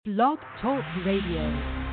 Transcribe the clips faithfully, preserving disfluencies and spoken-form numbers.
Blog Talk Radio.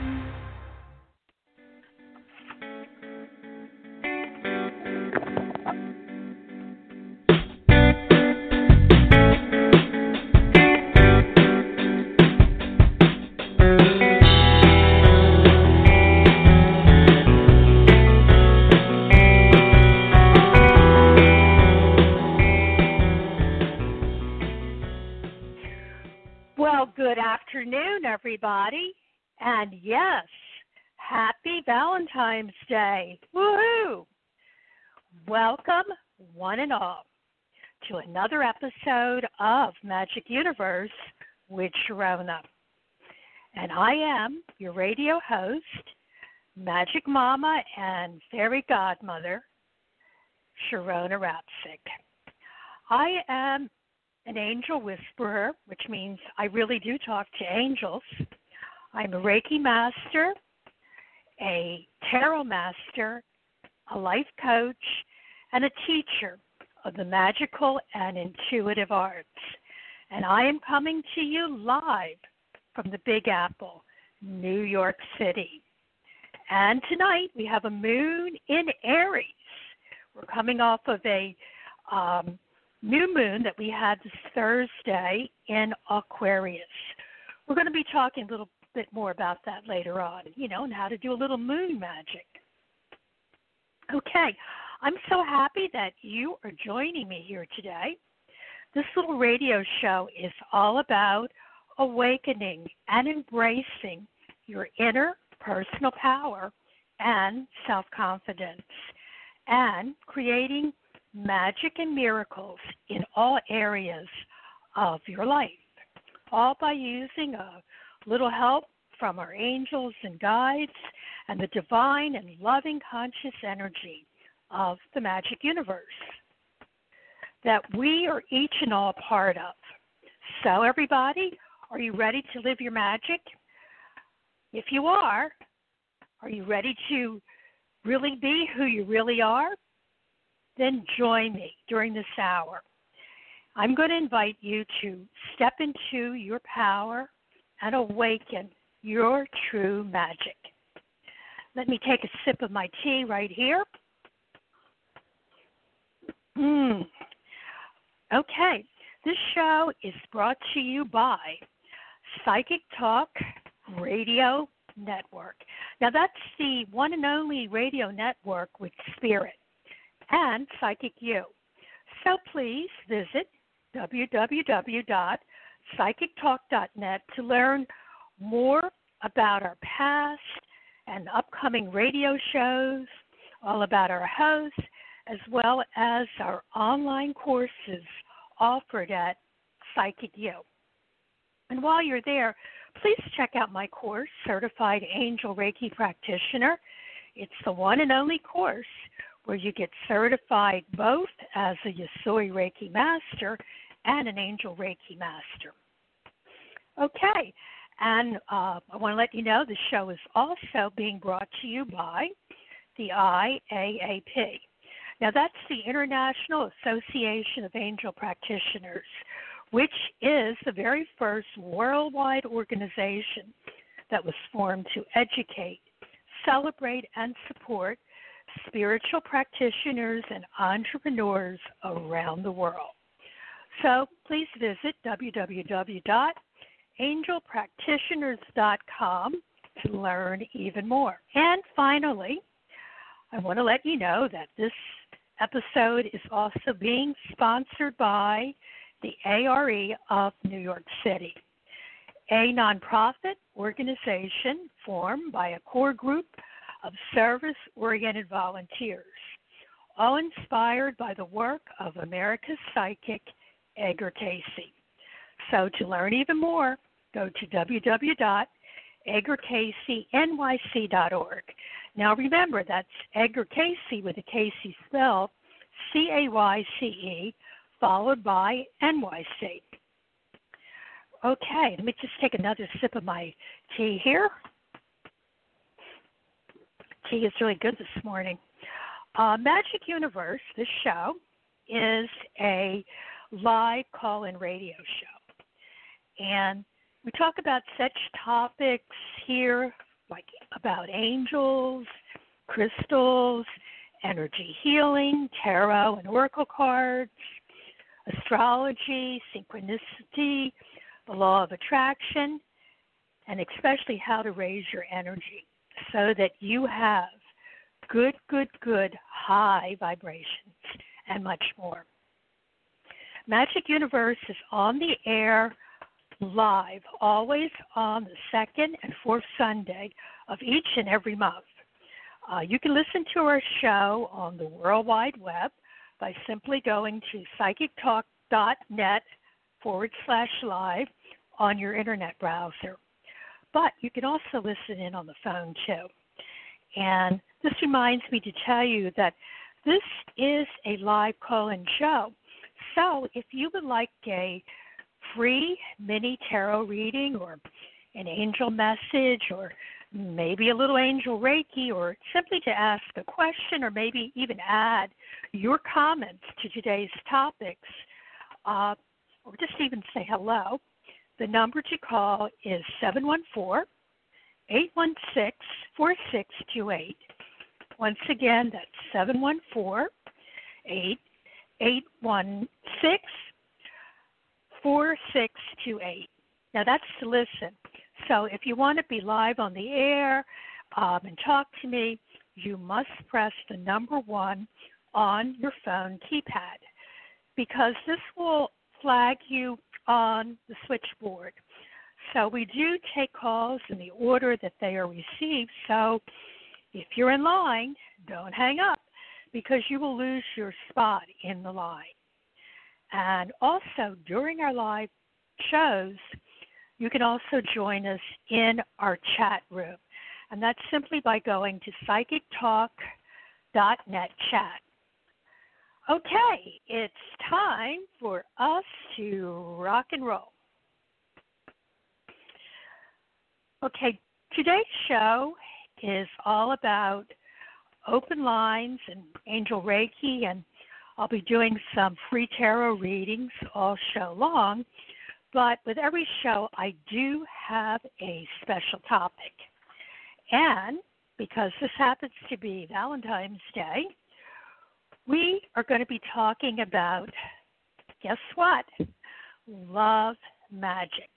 Good afternoon, everybody. And yes, happy Valentine's Day. Woohoo! Welcome, one and all, to another episode of Magic Universe with Sharona. And I am your radio host, Magic Mama and Fairy Godmother, Sharona Rapsick. I am an angel whisperer, which means I really do talk to angels. I'm a Reiki master, a tarot master, a life coach, and a teacher of the magical and intuitive arts. And I am coming to you live from the Big Apple, New York City. And tonight we have a moon in Aries. We're coming off of a um, new moon that we had this Thursday in Aquarius. We're going to be talking a little bit more about that later on, you know, and how to do a little moon magic. Okay, I'm so happy that you are joining me here today. This little radio show is all about awakening and embracing your inner personal power and self-confidence and creating magic and miracles in all areas of your life, all by using a little help from our angels and guides and the divine and loving conscious energy of the magic universe that we are each and all part of. So everybody, are you ready to live your magic? If you are, are you ready to really be who you really are? Then join me during this hour. I'm going to invite you to step into your power and awaken your true magic. Let me take a sip of my tea right here. Mm. Okay, this show is brought to you by Psychic Talk Radio Network. Now, that's the one and only radio network with spirit and Psychic You. So please visit w w w dot psychic talk dot net to learn more about our past and upcoming radio shows, all about our hosts, as well as our online courses offered at Psychic You. And while you're there, please check out my course, Certified Angel Reiki Practitioner. It's the one and only course where you get certified both as a Yasoi Reiki Master and an Angel Reiki Master. Okay, and uh, I want to let you know the show is also being brought to you by the I A A P. Now, that's the International Association of Angel Practitioners, which is the very first worldwide organization that was formed to educate, celebrate, and support spiritual practitioners and entrepreneurs around the world. So please visit w w w dot angel practitioners dot com to learn even more. And finally, I want to let you know that this episode is also being sponsored by the A R E of New York City, a nonprofit organization formed by a core group of service-oriented volunteers, all inspired by the work of America's psychic, Edgar Cayce. So to learn even more, go to w w w dot edgar cayce n y c dot org. Now remember, that's Edgar Cayce with a Cayce spelled C A Y C E, followed by N Y C. Okay, let me just take another sip of my tea here. Tea is really good this morning. Uh, Magic Universe, this show, is a live call-in radio show. And We talk about such topics here like about angels, crystals, energy healing, tarot and oracle cards, astrology, synchronicity, the law of attraction, and especially how to raise your energy so that you have good, good, good high vibrations and much more. Magic Universe is on the air live, always on the second and fourth Sunday of each and every month. Uh, you can listen to our show on the World Wide Web by simply going to psychictalk.net forward slash live on your internet browser. But you can also listen in on the phone too. And this reminds me to tell you that this is a live call-in show. So if you would like a free mini tarot reading or an angel message or maybe a little angel Reiki or simply to ask a question or maybe even add your comments to today's topics uh, or just even say hello, the number to call is seven one four, eight one six, four six two eight. Once again, that's seven one four, eight one six, four six two eight. Now that's to listen. So if you want to be live on the air um, and talk to me, you must press the number one on your phone keypad because this will flag you on the switchboard. So we do take calls in the order that they are received. So if you're in line, don't hang up because you will lose your spot in the line. And also during our live shows, you can also join us in our chat room. And that's simply by going to psychictalk dot net chat. Okay, it's time for us to rock and roll. Okay, today's show is all about open lines and angel Reiki, and I'll be doing some free tarot readings all show long. But with every show, I do have a special topic. And because this happens to be Valentine's Day, we are going to be talking about, guess what? Love magic.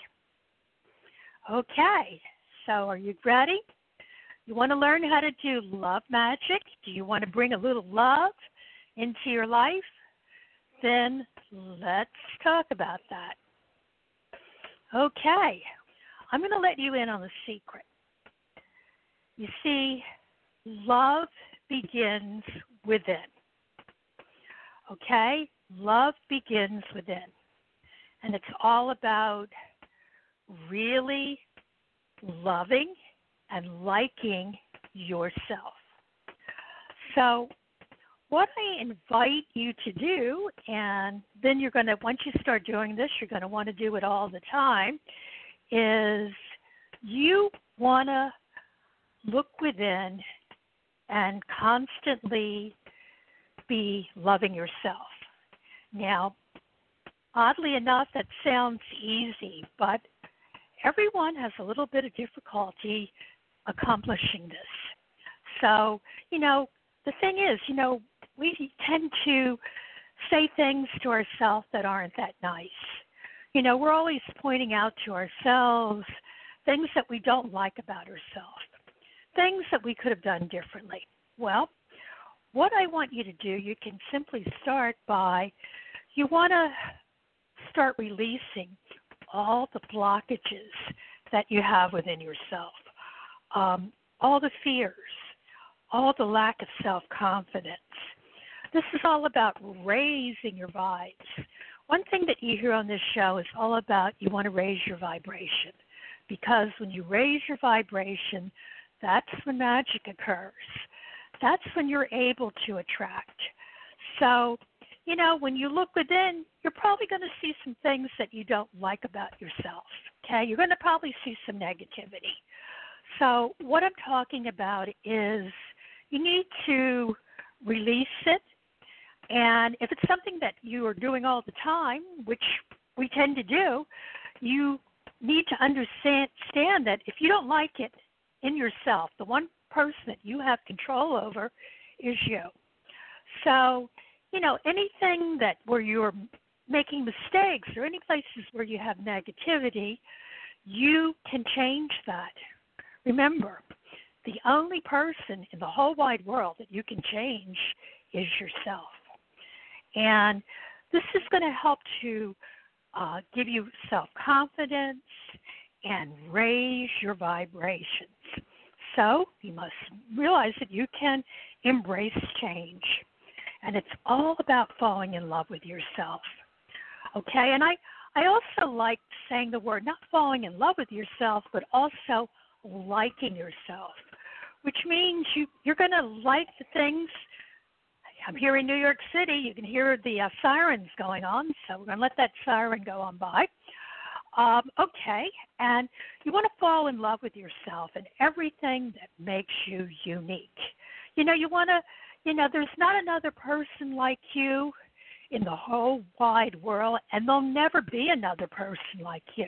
Okay, so are you ready? You want to learn how to do love magic? Do you want to bring a little love into your life? Then let's talk about that. Okay, I'm going to let you in on the secret. You see, love begins within. Okay? Love begins within. And it's all about really loving and liking yourself. So what I invite you to do, and then you're going to, once you start doing this, you're going to want to do it all the time, is you want to look within and constantly be loving yourself. Now, oddly enough, that sounds easy, but everyone has a little bit of difficulty accomplishing this. So, you know, the thing is, you know, we tend to say things to ourselves that aren't that nice. You know, we're always pointing out to ourselves things that we don't like about ourselves, things that we could have done differently. Well, what I want you to do, you can simply start by, you want to start releasing all the blockages that you have within yourself, um, all the fears, all the lack of self-confidence. This is all about raising your vibes. One thing that you hear on this show is all about you want to raise your vibration, because when you raise your vibration, that's when magic occurs. That's when you're able to attract. So, you know, when you look within, you're probably going to see some things that you don't like about yourself, okay? You're going to probably see some negativity. So what I'm talking about is you need to release it. And if it's something that you are doing all the time, which we tend to do, you need to understand stand that if you don't like it in yourself, the one person that you have control over is you. So, you know, anything that where you're making mistakes or any places where you have negativity, you can change that. Remember, the only person in the whole wide world that you can change is yourself. And this is going to help to uh, give you self-confidence and raise your vibrations. So you must realize that you can embrace change. And it's all about falling in love with yourself. Okay? And I, I also like saying the word, not falling in love with yourself, but also liking yourself, which means you, you're going to like the things. I'm here in New York City. You can hear the uh, sirens going on, so we're going to let that siren go on by. Um, okay, and you want to fall in love with yourself and everything that makes you unique. You know, you want to, you know, there's not another person like you in the whole wide world, and there'll never be another person like you.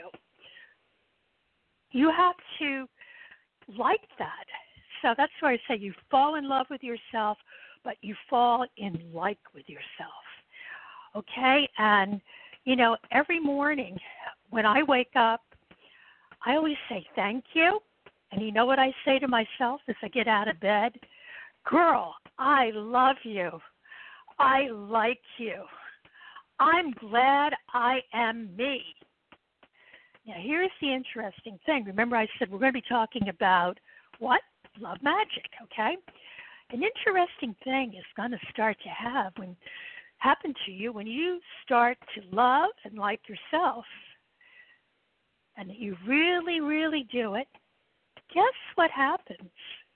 You have to like that. So that's why I say you fall in love with yourself, but you fall in like with yourself. Okay? And, you know, every morning when I wake up, I always say thank you. And you know what I say to myself as I get out of bed? Girl, I love you. I like you. I'm glad I am me. Now, here's the interesting thing. Remember I said we're going to be talking about what? Love magic, okay? An interesting thing is going to start to have when happen to you when you start to love and like yourself, and you really, really do it. Guess what happens?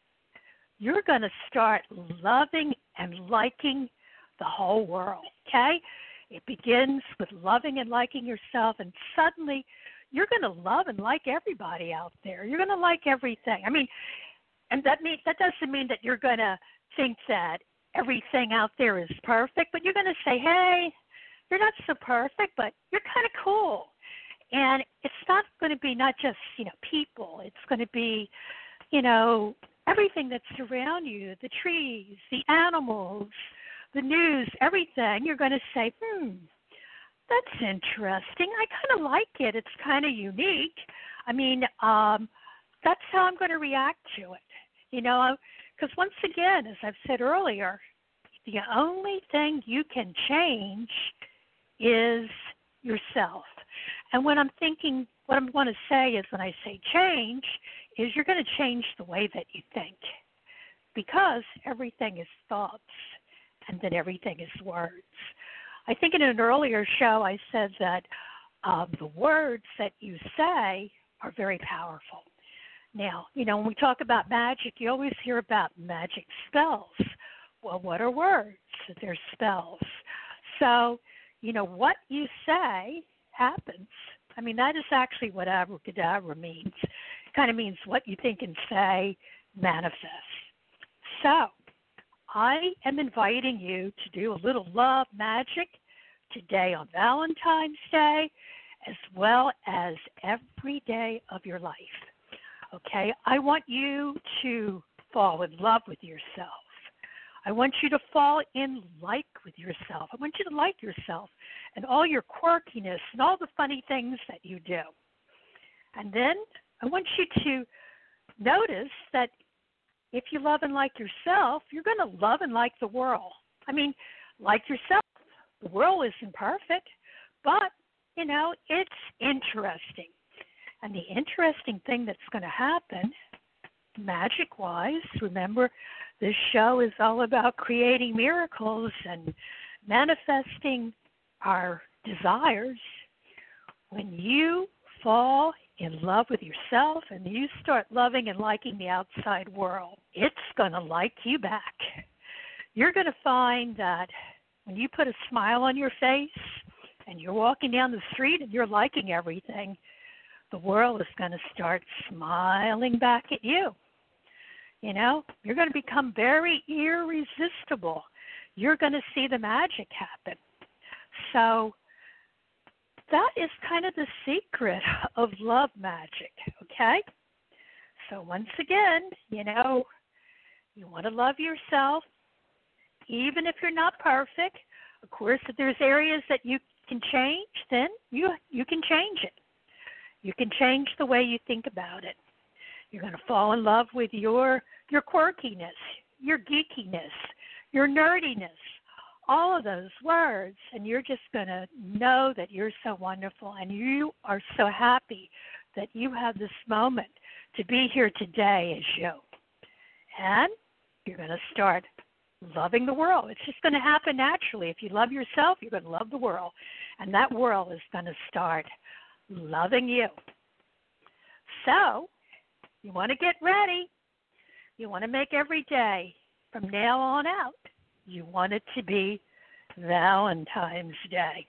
You're going to start loving and liking the whole world, okay? It begins with loving and liking yourself, and suddenly you're going to love and like everybody out there. You're going to like everything. I mean, and that mean that doesn't mean that you're going to think that everything out there is perfect, but you're going to say, hey, you're not so perfect, but you're kind of cool. And it's not going to be not just, you know, people. It's going to be, you know, everything that's around you, the trees, the animals, the news, everything. You're going to say, hmm, that's interesting. I kind of like it. It's kind of unique. I mean, um, that's how I'm going to react to it. You know, because once again, as I've said earlier, the only thing you can change is yourself. And when I'm thinking, what I want to say is when I say change, is you're going to change the way that you think, because everything is thoughts and then everything is words. I think in an earlier show I said that um, the words that you say are very powerful. Now, you know, when we talk about magic, you always hear about magic spells. Well, what are words? They're spells. So, you know, what you say happens. I mean, that is actually what abracadabra means. It kind of means what you think and say manifests. So, I am inviting you to do a little love magic today on Valentine's Day, as well as every day of your life. Okay, I want you to fall in love with yourself. I want you to fall in like with yourself. I want you to like yourself and all your quirkiness and all the funny things that you do. And then I want you to notice that if you love and like yourself, you're going to love and like the world. I mean, like yourself. The world isn't perfect, but, you know, it's interesting. And the interesting thing that's going to happen, magic-wise, remember, this show is all about creating miracles and manifesting our desires. When you fall in love with yourself and you start loving and liking the outside world, it's going to like you back. You're going to find that when you put a smile on your face and you're walking down the street and you're liking everything, the world is going to start smiling back at you. You know, you're going to become very irresistible. You're going to see the magic happen. So that is kind of the secret of love magic, okay? So once again, you know, you want to love yourself, even if you're not perfect. Of course, if there's areas that you can change, then you you can change it. You can change the way you think about it. You're going to fall in love with your your quirkiness, your geekiness, your nerdiness, all of those words, and you're just going to know that you're so wonderful and you are so happy that you have this moment to be here today as you. And you're going to start loving the world. It's just going to happen naturally. If you love yourself, you're going to love the world. And that world is going to start loving you. So, you want to get ready. You want to make every day from now on out, you want it to be Valentine's Day.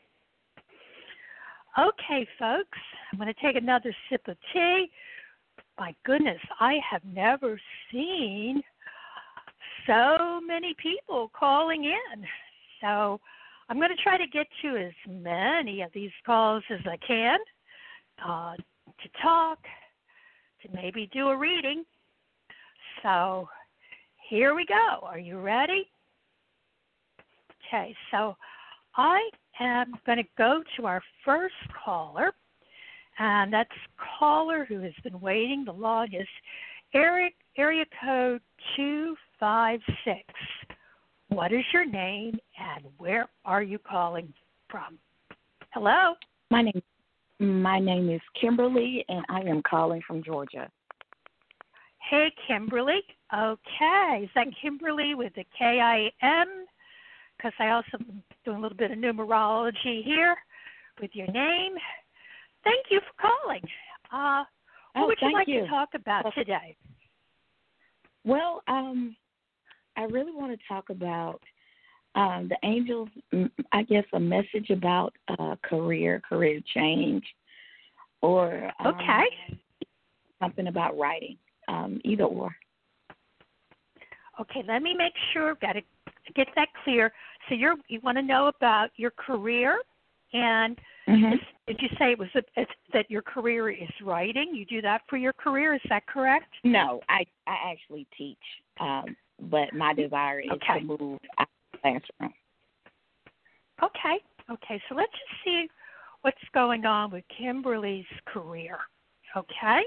Okay, folks, I'm going to take another sip of tea. My goodness, I have never seen so many people calling in. So I'm going to try to get to as many of these calls as I can uh, to talk, to maybe do a reading. So here we go. Are you ready? Okay, so I am going to go to our first caller, and that's a caller who has been waiting the longest, Eric, area code two five six. What is your name, and where are you calling from? Hello? My name, my name is Kimberly, and I am calling from Georgia. Hey, Kimberly. Okay. Is that Kimberly with the K I M? Because I also am doing a little bit of numerology here with your name. Thank you for calling. Uh, what oh, would you like you. to talk about okay. today? Well, um, I really want to talk about um, the angels, I guess a message about uh, career, career change, or um, okay. something about writing, um, either or. Okay, let me make sure, got to get that clear. So you're, you want to know about your career, and mm-hmm. is, did you say it was a, it's, that your career is writing? You do that for your career, is that correct? No, I, I actually teach, um, but my desire is okay. to move out of the classroom. Okay, okay, so let's just see what's going on with Kimberly's career, okay?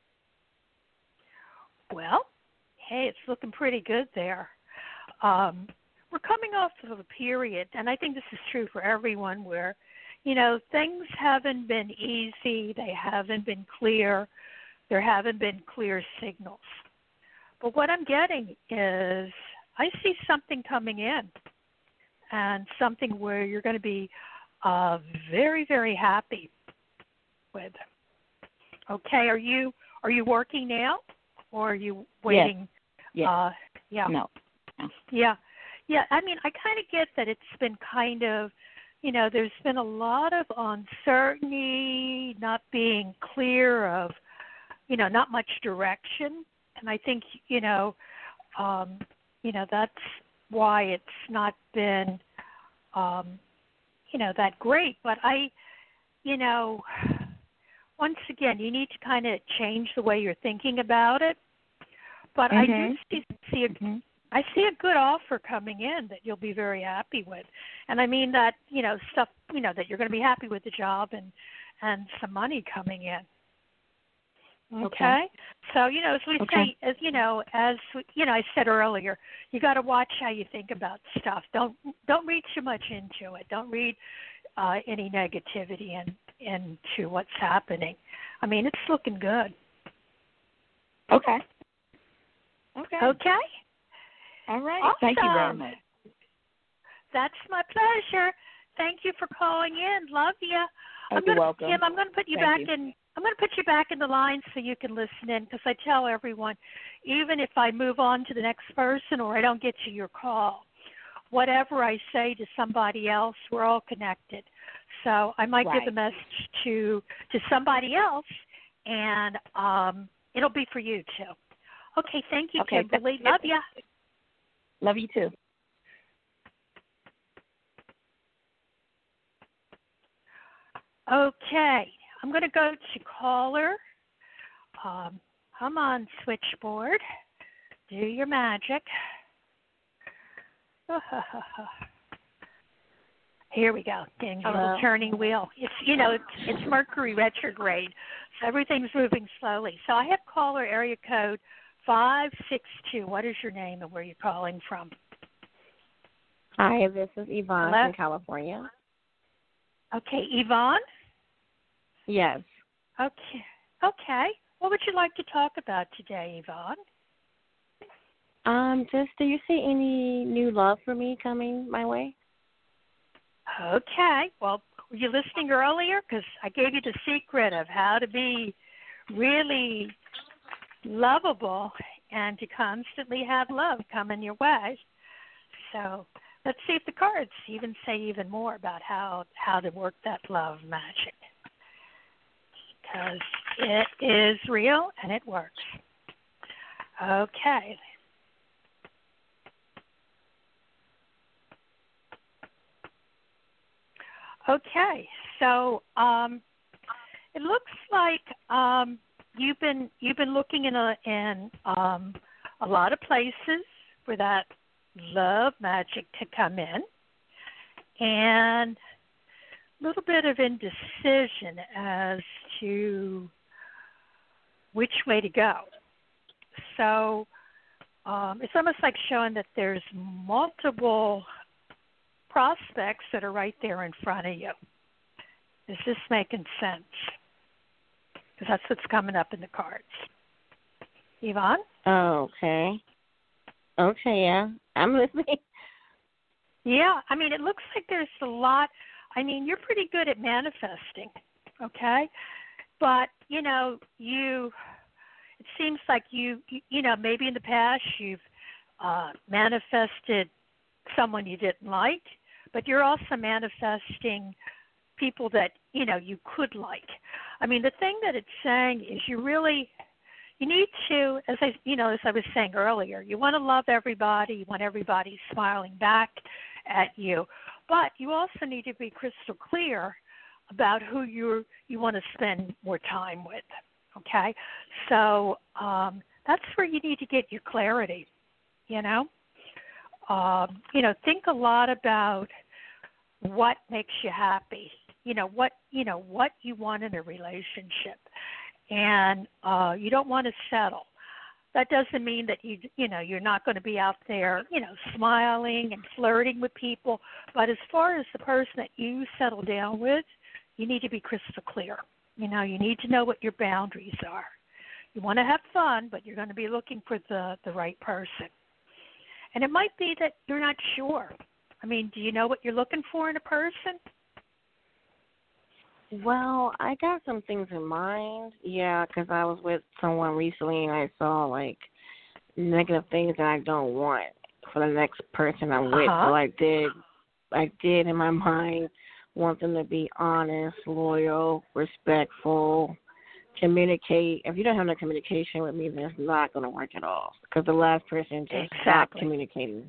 Well, hey, it's looking pretty good there. Um, we're coming off of a period, and I think this is true for everyone, where, you know, things haven't been easy, they haven't been clear, there haven't been clear signals. But what I'm getting is I see something coming in, and something where you're going to be uh, very, very happy with. Okay, are you are you working now, or are you waiting? Yes. Uh, yeah. No. no. Yeah. Yeah. I mean, I kind of get that it's been kind of, you know, there's been a lot of uncertainty, not being clear of, you know, not much direction. And I think, you know, um, you know, that's why it's not been, um, you know, that great. But I, you know, once again, you need to kind of change the way you're thinking about it. But mm-hmm. I do see, see a, mm-hmm. I see a good offer coming in that you'll be very happy with. And I mean that, you know, stuff, you know, that you're going to be happy with the job and, and some money coming in. Okay. okay. So, you know, as we okay. say, as you know, as you know, I said earlier, you got to watch how you think about stuff. Don't don't read too much into it. Don't read uh, any negativity in, into what's happening. I mean, it's looking good. Okay. Okay. Okay. All right. Awesome. Thank you very much. That's my pleasure. Thank you for calling in. Love you. Oh, I'm you're gonna, welcome. Kim, I'm going to put you Thank back you. in. I'm going to put you back in the line so you can listen in, because I tell everyone, even if I move on to the next person or I don't get to your call, whatever I say to somebody else, we're all connected. So I might right. give the message to to somebody else, and um, it'll be for you too. Okay, thank you, okay, Kimberly. Love you. Love you too. Okay, I'm going to go to caller. Um, come on, switchboard. Do your magic. Here we go. Getting a little turning wheel. It's you know it's, it's Mercury retrograde, so everything's moving slowly. So I have caller area code five six two. What is your name and where are you calling from? Hi, this is Yvonne Hello? from California. Okay, Yvonne. Yes. Okay. Okay. What would you like to talk about today, Yvonne? Um, just do you see any new love for me coming my way? Okay. Well, were you listening earlier? Because I gave you the secret of how to be really lovable and to constantly have love coming your way. So let's see if the cards even say even more about how, how to work that love magic. Because it is real and it works. Okay. Okay, so um, it looks like um, you've been you've been looking in a in um, a lot of places for that love magic to come in, and a little bit of indecision as to which way to go. So um, it's almost like showing that there's multiple prospects that are right there in front of you. Is this making sense? Because that's what's coming up in the cards. Yvonne? Oh, okay. Okay, yeah. I'm listening. Yeah, I mean, it looks like there's a lot. I mean, you're pretty good at manifesting, okay? But, you know, you, it seems like you, you, you know, maybe in the past you've uh, manifested someone you didn't like, but you're also manifesting people that, you know, you could like. I mean, the thing that it's saying is you really, you need to, as I, you know, as I was saying earlier, you want to love everybody, you want everybody smiling back at you, but you also need to be crystal clear about who you you want to spend more time with, okay? So um, that's where you need to get your clarity, you know? Um, you know, think a lot about what makes you happy. You know what you know what you want in a relationship, and uh, you don't want to settle. That doesn't mean that you you know you're not going to be out there you know smiling and flirting with people. But as far as the person that you settle down with, you need to be crystal clear. You know, you need to know what your boundaries are. You want to have fun, but you're going to be looking for the the right person. And it might be that you're not sure. I mean, do you know what you're looking for in a person? Well, I got some things in mind. Yeah, because I was with someone recently and I saw, like, negative things that I don't want for the next person I'm with. Uh-huh. So I did, I did in my mind want them to be honest, loyal, respectful, communicate. If you don't have no communication with me, then it's not going to work at all. Because the last person just Exactly. stopped communicating.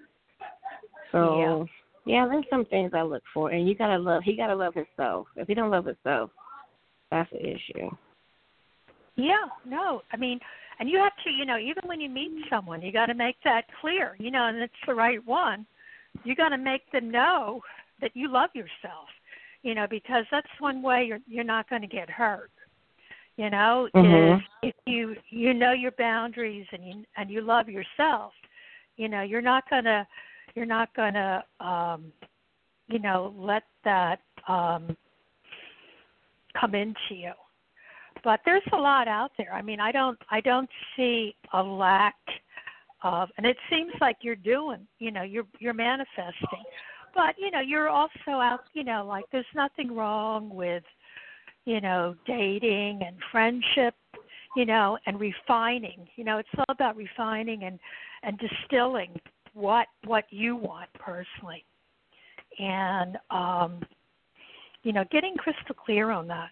So, yeah. yeah, there's some things I look for. And you got to love, he got to love himself. If he don't love himself, that's an issue. Yeah, no. I mean, and you have to, you know, even when you meet someone, you got to make that clear, you know, and it's the right one. You got to make them know that you love yourself, you know, because that's one way you're you're not going to get hurt. You know, mm-hmm. is if you you know your boundaries and you and you love yourself, you know, you're not gonna you're not gonna um, you know let that um, come into you. But there's a lot out there. I mean, I don't I don't see a lack of, and it seems like you're doing, you know, you're you're manifesting. But you know, you're also out, you know, like there's nothing wrong with, you know, dating and friendship, you know, and refining. You know, it's all about refining and, and distilling what what you want personally. And, um, you know, getting crystal clear on that.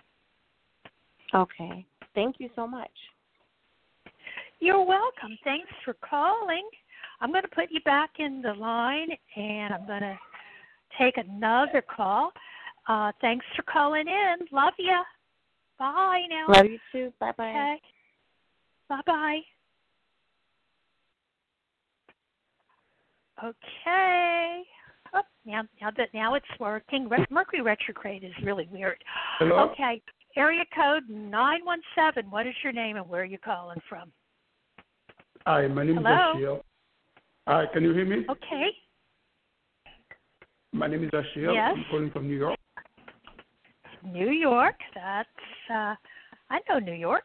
Okay. Thank you so much. You're welcome. Thanks for calling. I'm going to put you back in the line, and I'm going to take another call. Uh, thanks for calling in. Love ya. Bye now. Love you too. Bye bye. Okay. Bye bye. Okay. Oh, now, now that now it's working. Re- Mercury retrograde is really weird. Hello? Okay. Area code nine one seven. What is your name and where are you calling from? Hi, my name Hello? is Ashiel. Hi, can you hear me? Okay. My name is Ashiel. Yes. I'm calling from New York. New York. That's uh I know New York.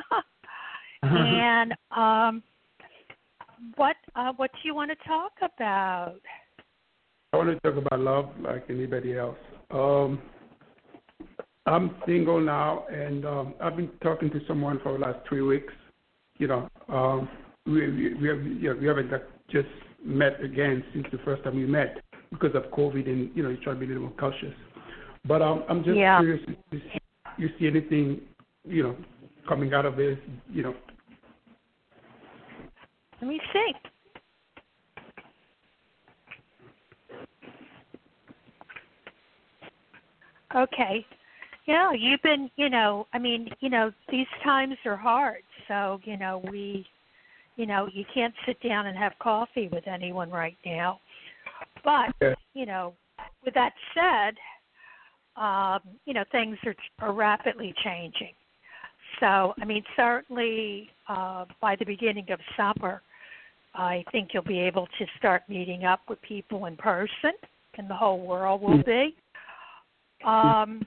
And um what uh what do you want to talk about? I want to talk about love like anybody else. Um, I'm single now, and um, I've been talking to someone for the last three weeks. You know, um, we we we, have, yeah, we haven't like, just met again since the first time we met because of COVID, and you know, you try to be a little more cautious. But um, I'm just Yeah. curious if you see, you see anything, you know, coming out of this, you know. Let me see. Okay. Yeah, you've been, you know, I mean, you know, these times are hard. So, you know, we, you know, you can't sit down and have coffee with anyone right now. But, Yeah. you know, with that said, um, you know, things are, are rapidly changing. So, I mean, certainly uh, by the beginning of summer, I think you'll be able to start meeting up with people in person, and the whole world will be. Um,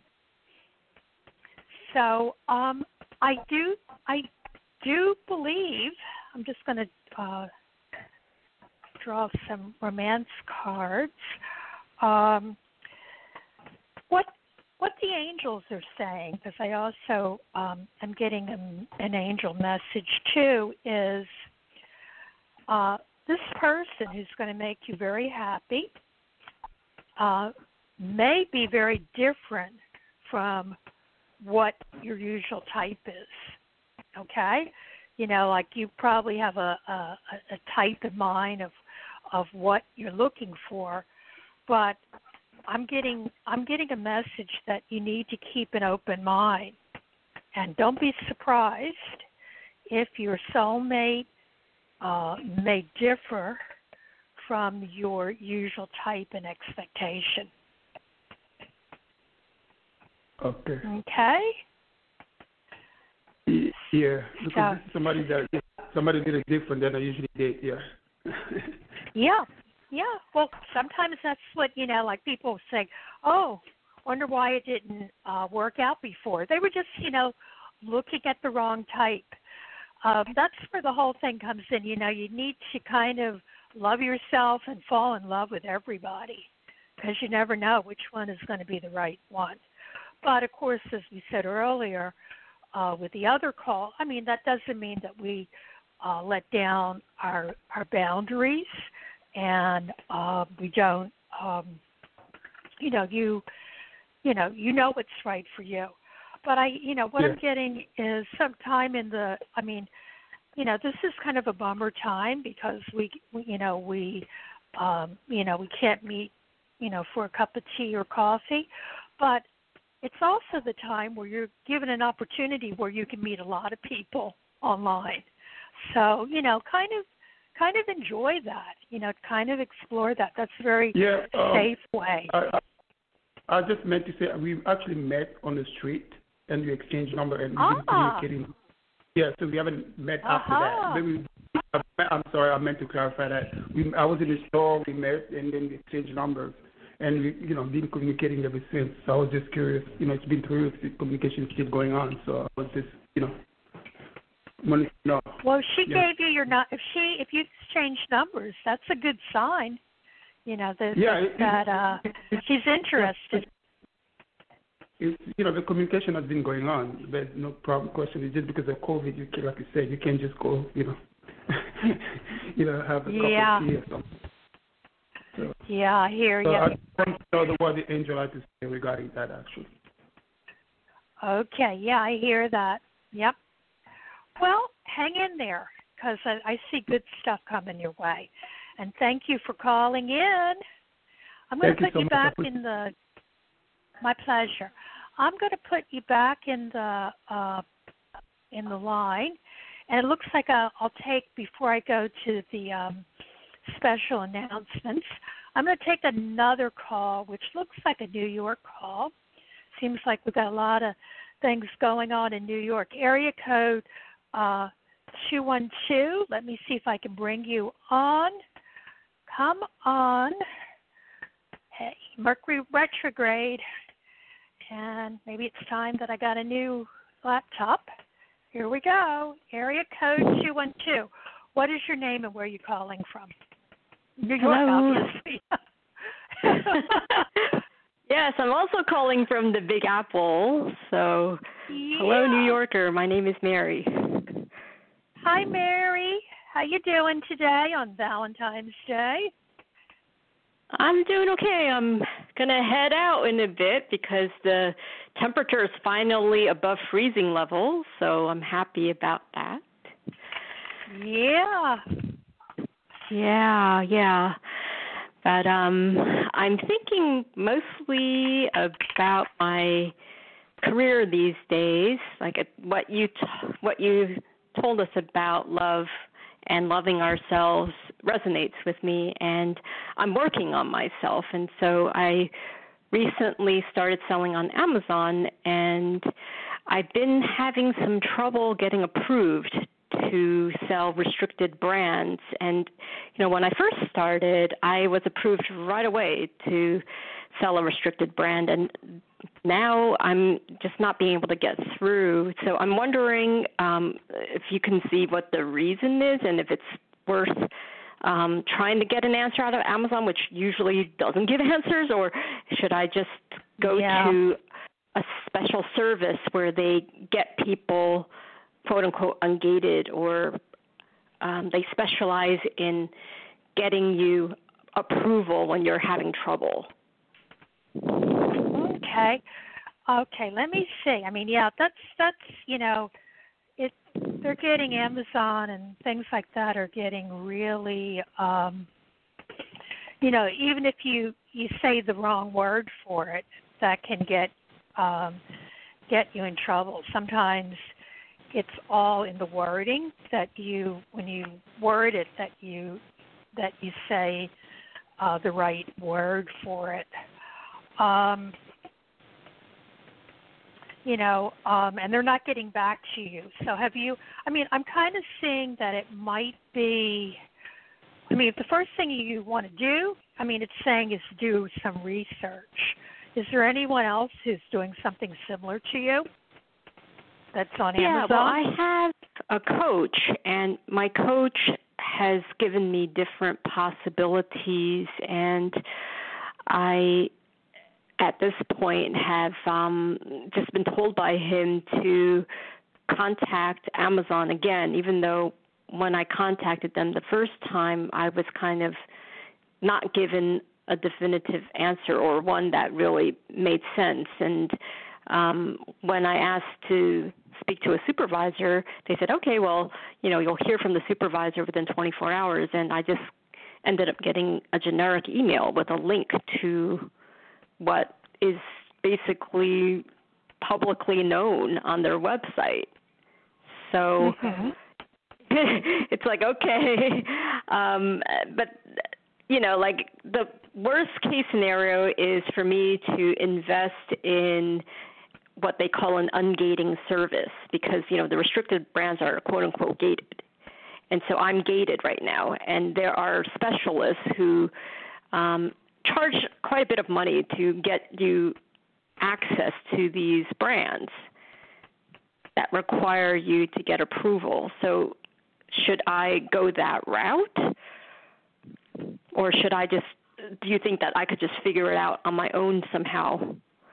so um, I do, I do believe. I'm just going to uh, draw some romance cards. Um, what what the angels are saying, because I also um, am getting a, an angel message too, is uh, this person who's going to make you very happy uh, may be very different from what your usual type is. Okay, you know, like you probably have a, a, a type in mind of of what you're looking for, but I'm getting I'm getting a message that you need to keep an open mind, and don't be surprised if your soulmate uh, may differ from your usual type and expectation. Okay. Okay. Y- Yeah, because So- this is somebody that somebody that is different than I usually date. Yeah. Yeah, yeah. Well, sometimes that's what, you know, like people say, oh, wonder why it didn't uh, work out before. They were just, you know, looking at the wrong type. Um, that's where the whole thing comes in. You know, you need to kind of love yourself and fall in love with everybody, because you never know which one is going to be the right one. But, of course, as we said earlier, uh, with the other call, I mean, that doesn't mean that we uh, let down our our boundaries and uh, we don't, um, you know, you, you know, you know what's right for you. But I, you know, what Yeah. I'm getting is sometime in the, I mean, you know, this is kind of a bummer time because we, we you know, we, um, you know, we can't meet, you know, for a cup of tea or coffee, but it's also the time where you're given an opportunity where you can meet a lot of people online. So, you know, kind of kind of enjoy that, you know, kind of explore that. That's a very Yeah, um, safe way. I, I I just meant to say we actually met on the street and we exchanged number and we've been Ah. communicating. Yeah, so we haven't met after Uh-huh. that. Maybe I'm sorry, I meant to clarify that. We I was in the store, we met, and then we exchanged numbers, and we you know been communicating ever since. So I was just curious. You know, it's been three weeks. The communication is still going on. So I was just you know wanted to know. Well, if she Yeah. gave you your nu- if she if you exchanged numbers, that's a good sign. You know that Yeah, it- that uh, she's interested. It's, you know, the communication has been going on. There's no problem. Question is just because of COVID, you can, like you said, you can't just go, you know, you know, have a cup Yeah. of tea or something. So, Yeah, I hear so you. I just want to know the, what the angel had to say regarding that, actually. Okay, yeah, I hear that. Yep. Well, hang in there because I, I see good stuff coming your way. And thank you for calling in. I'm going Thank to you put so you much. back I in the. My pleasure. I'm going to put you back in the uh, in the line, and it looks like I'll, I'll take before I go to the um, special announcements. I'm going to take another call, which looks like a New York call. Seems like we've got a lot of things going on in New York. Area code uh, two one two. Let me see if I can bring you on. Come on. Hey, Mercury retrograde. And maybe it's time that I got a new laptop. Here we go. Area code two one two. What is your name and where are you calling from? New York, Hello. obviously. Yes, I'm also calling from the Big Apple. So, yeah. Hello, New Yorker. My name is Mary. Hi, Mary. How you doing today on Valentine's Day? I'm doing okay. I'm going to head out in a bit because the temperature is finally above freezing level, so I'm happy about that. Yeah. Yeah, yeah. But um, I'm thinking mostly about my career these days, like what you t- what you told us about love and loving ourselves resonates with me, and I'm working on myself. And so I recently started selling on Amazon, and I've been having some trouble getting approved to sell restricted brands. And, you know, when I first started, I was approved right away to sell a restricted brand, and now I'm just not being able to get through. So I'm wondering um, if you can see what the reason is and if it's worth um, trying to get an answer out of Amazon, which usually doesn't give answers, or should I just go yeah. to a special service where they get people, quote unquote, ungated, or um, they specialize in getting you approval when you're having trouble? Okay. Okay, let me see. I mean, yeah, that's that's you know, it they're getting Amazon and things like that are getting really um you know, even if you you say the wrong word for it, that can get um get you in trouble. Sometimes it's all in the wording that you when you word it that you that you say uh the right word for it. Um You know, um, and they're not getting back to you. So have you, I mean, I'm kind of seeing that it might be, I mean, if the first thing you want to do, I mean, it's saying is do some research. Is there anyone else who's doing something similar to you that's on yeah, Amazon? Yeah, well, I have a coach, and my coach has given me different possibilities, and I at this point have um, just been told by him to contact Amazon again, even though when I contacted them the first time, I was kind of not given a definitive answer or one that really made sense. And um, when I asked to speak to a supervisor, they said, okay, well, you know, you'll hear from the supervisor within twenty-four hours. And I just ended up getting a generic email with a link to what is basically publicly known on their website. So mm-hmm. it's like, okay, um, but, you know, like the worst case scenario is for me to invest in what they call an ungating service because, you know, the restricted brands are quote unquote gated. And so I'm gated right now. And there are specialists who um, charge quite a bit of money to get you access to these brands that require you to get approval. So should I go that route? Or should I just, do you think that I could just figure it out on my own somehow?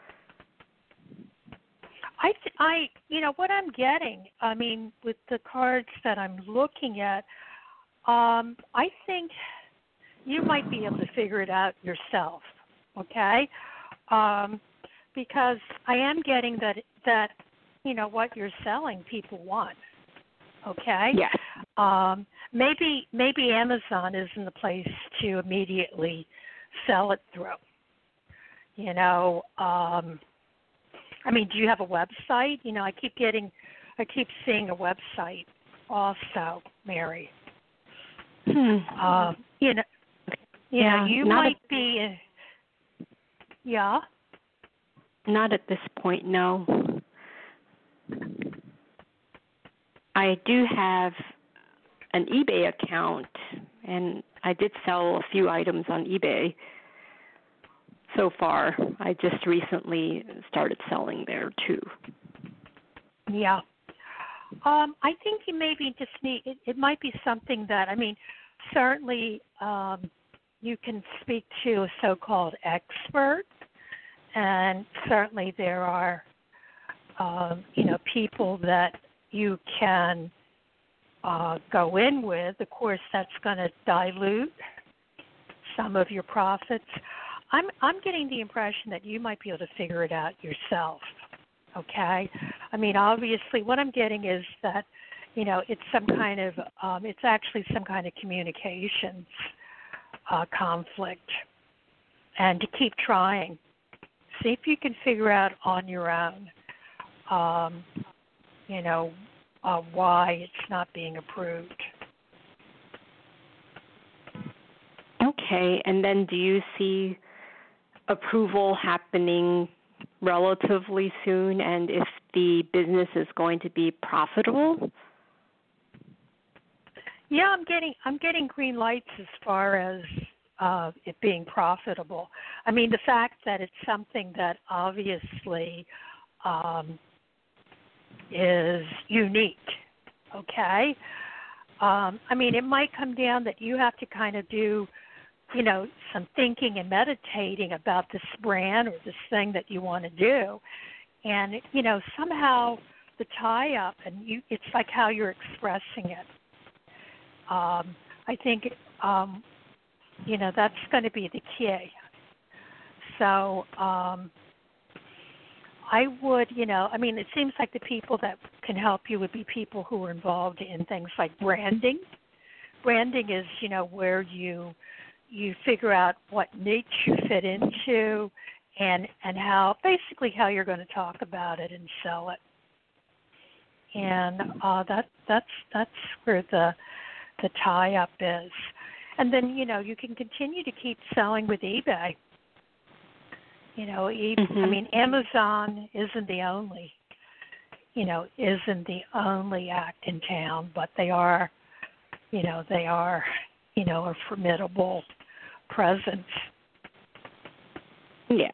I, I, you know, what I'm getting, I mean, with the cards that I'm looking at, um, I think you might be able to figure it out yourself, okay? Um, because I am getting that, that, you know, what you're selling people want, okay? Yes. Um, maybe maybe Amazon isn't the place to immediately sell it through. You know, um, I mean, do you have a website? You know, I keep getting, I keep seeing a website also, Mary. Hmm. Um, you know, you yeah, know, you not might at, be, uh, yeah. not at this point, no. I do have an eBay account, and I did sell a few items on eBay so far. I just recently started selling there too. Yeah. Um, I think you maybe just need, it, it might be something that, I mean, certainly um, you can speak to a so-called expert, and certainly there are, um, you know, people that you can uh, go in with. Of course, that's going to dilute some of your profits. I'm I'm getting the impression that you might be able to figure it out yourself. Okay, I mean, obviously, what I'm getting is that, you know, it's some kind of, um, it's actually some kind of communications uh, conflict, and to keep trying, see if you can figure out on your own, um, you know, uh, why it's not being approved. Okay, and then do you see approval happening relatively soon, and if the business is going to be profitable? Yeah, I'm getting I'm getting green lights as far as uh, it being profitable. I mean, the fact that it's something that obviously um, is unique. Okay, um, I mean, it might come down that you have to kind of do, you know, some thinking and meditating about this brand or this thing that you want to do, and you know, somehow the tie-up, and you, it's like how you're expressing it. Um, I think, um, you know, that's going to be the key. So um, I would, you know, I mean, it seems like the people that can help you would be people who are involved in things like branding. Branding is, you know, where you you figure out what niche you fit into, and and how basically how you're going to talk about it and sell it. And uh, that that's that's where the the tie-up is. And then, you know, you can continue to keep selling with eBay. You know, e- mm-hmm. I mean, Amazon isn't the only, you know, isn't the only act in town, but they are, you know, they are, you know, a formidable presence. Yeah.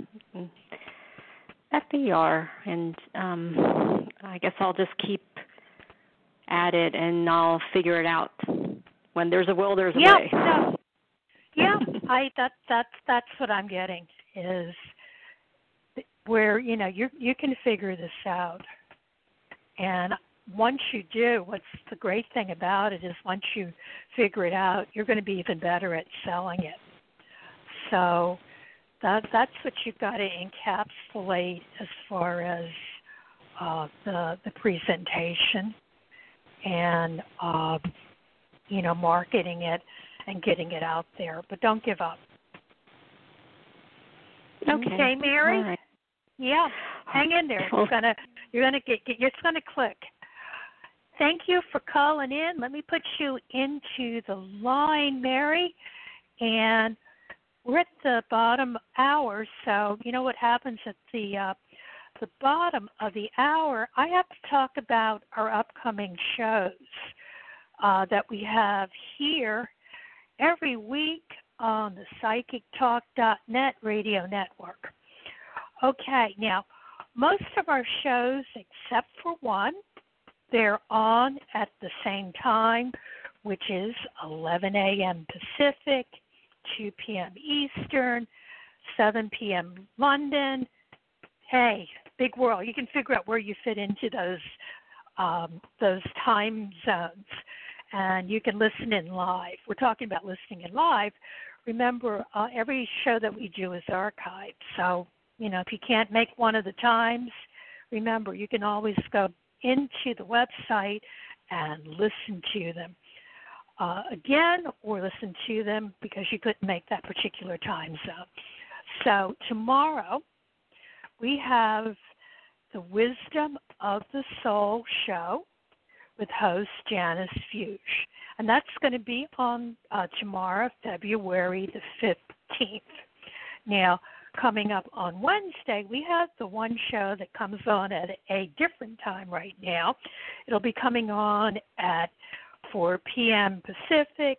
That they are. And um, I guess I'll just keep at it, and I'll figure it out. When there's a will, there's a yeah, way. No. Yeah, I that that's that's what I'm getting is where, you know, you you can figure this out, and once you do, what's the great thing about it is once you figure it out, you're going to be even better at selling it. So that that's what you've got to encapsulate as far as uh, the the presentation. And, uh, you know, marketing it and getting it out there. But don't give up. Okay, okay Mary? All right. Yeah, hang in there. It's gonna, you're going to get, get, it's going to click. Thank you for calling in. Let me put you into the line, Mary. And we're at the bottom hour, so you know what happens at the uh, the bottom of the hour, I have to talk about our upcoming shows uh, that we have here every week on the psychic talk dot net radio network. Okay, now, most of our shows, except for one, they're on at the same time, which is eleven a.m. Pacific, two p.m. Eastern, seven p.m. London. Hey, big world. You can figure out where you fit into those um, those time zones, and you can listen in live. We're talking about listening in live. Remember, uh, every show that we do is archived. So, you know, if you can't make one of the times, remember, you can always go into the website and listen to them uh, again, or listen to them because you couldn't make that particular time zone. So tomorrow we have the Wisdom of the Soul show with host Janice Fuchs. And that's going to be on uh, tomorrow, February the fifteenth. Now, coming up on Wednesday, we have the one show that comes on at a different time right now. It'll be coming on at four p.m. Pacific,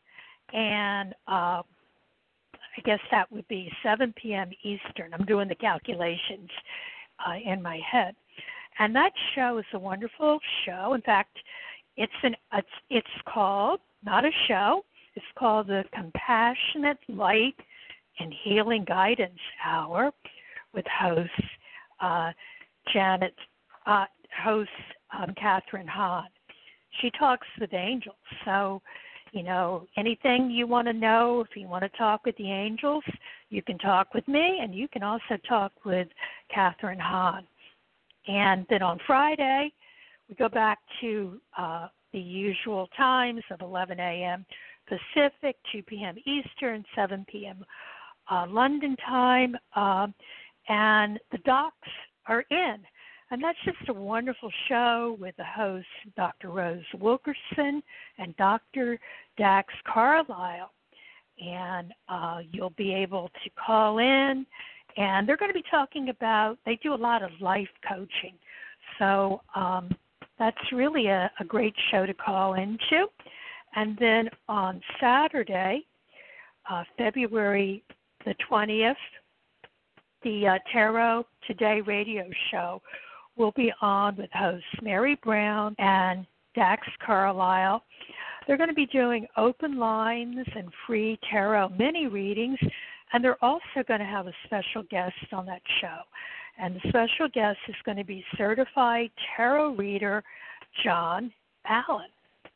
and uh, I guess that would be seven p.m. Eastern. I'm doing the calculations uh, in my head. And that show is a wonderful show. In fact, it's an it's, it's called, not a show, it's called the Compassionate Light and Healing Guidance Hour with host uh, Janet, uh, host um, Catherine Hahn. She talks with angels. So, you know, anything you want to know, if you want to talk with the angels, you can talk with me, and you can also talk with Catherine Hahn. And then on Friday, we go back to uh, the usual times of eleven a.m. Pacific, two p.m. Eastern, seven p.m. Uh, London time, um, and the docs are in. And that's just a wonderful show with the hosts, Doctor Rose Wilkerson and Doctor Dax Carlisle. And uh, you'll be able to call in, and they're going to be talking about, they do a lot of life coaching. So um, that's really a, a great show to call into. And then on Saturday, uh, February the twentieth, the uh, Tarot Today radio show will be on with hosts Mary Brown and Dax Carlisle. They're going to be doing open lines and free tarot mini readings, and they're also going to have a special guest on that show. And the special guest is going to be certified tarot reader John Allen.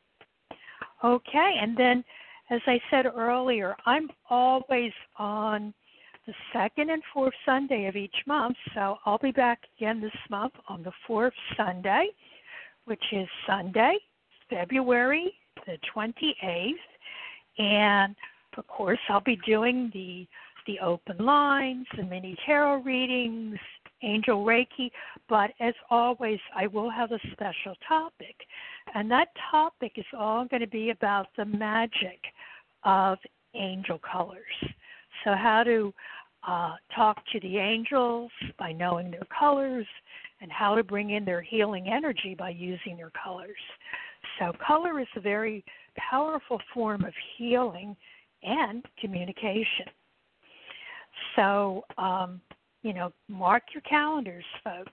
Okay, and then as I said earlier, I'm always on the second and fourth Sunday of each month, so I'll be back again this month on the fourth Sunday, which is Sunday, February the twenty-eighth, and of course I'll be doing the the open lines, the mini tarot readings, angel Reiki, but as always I will have a special topic, and that topic is all going to be about the magic of angel colors. So how to uh, talk to the angels by knowing their colors, and how to bring in their healing energy by using their colors. So color is a very powerful form of healing and communication. So, um, you know, mark your calendars, folks.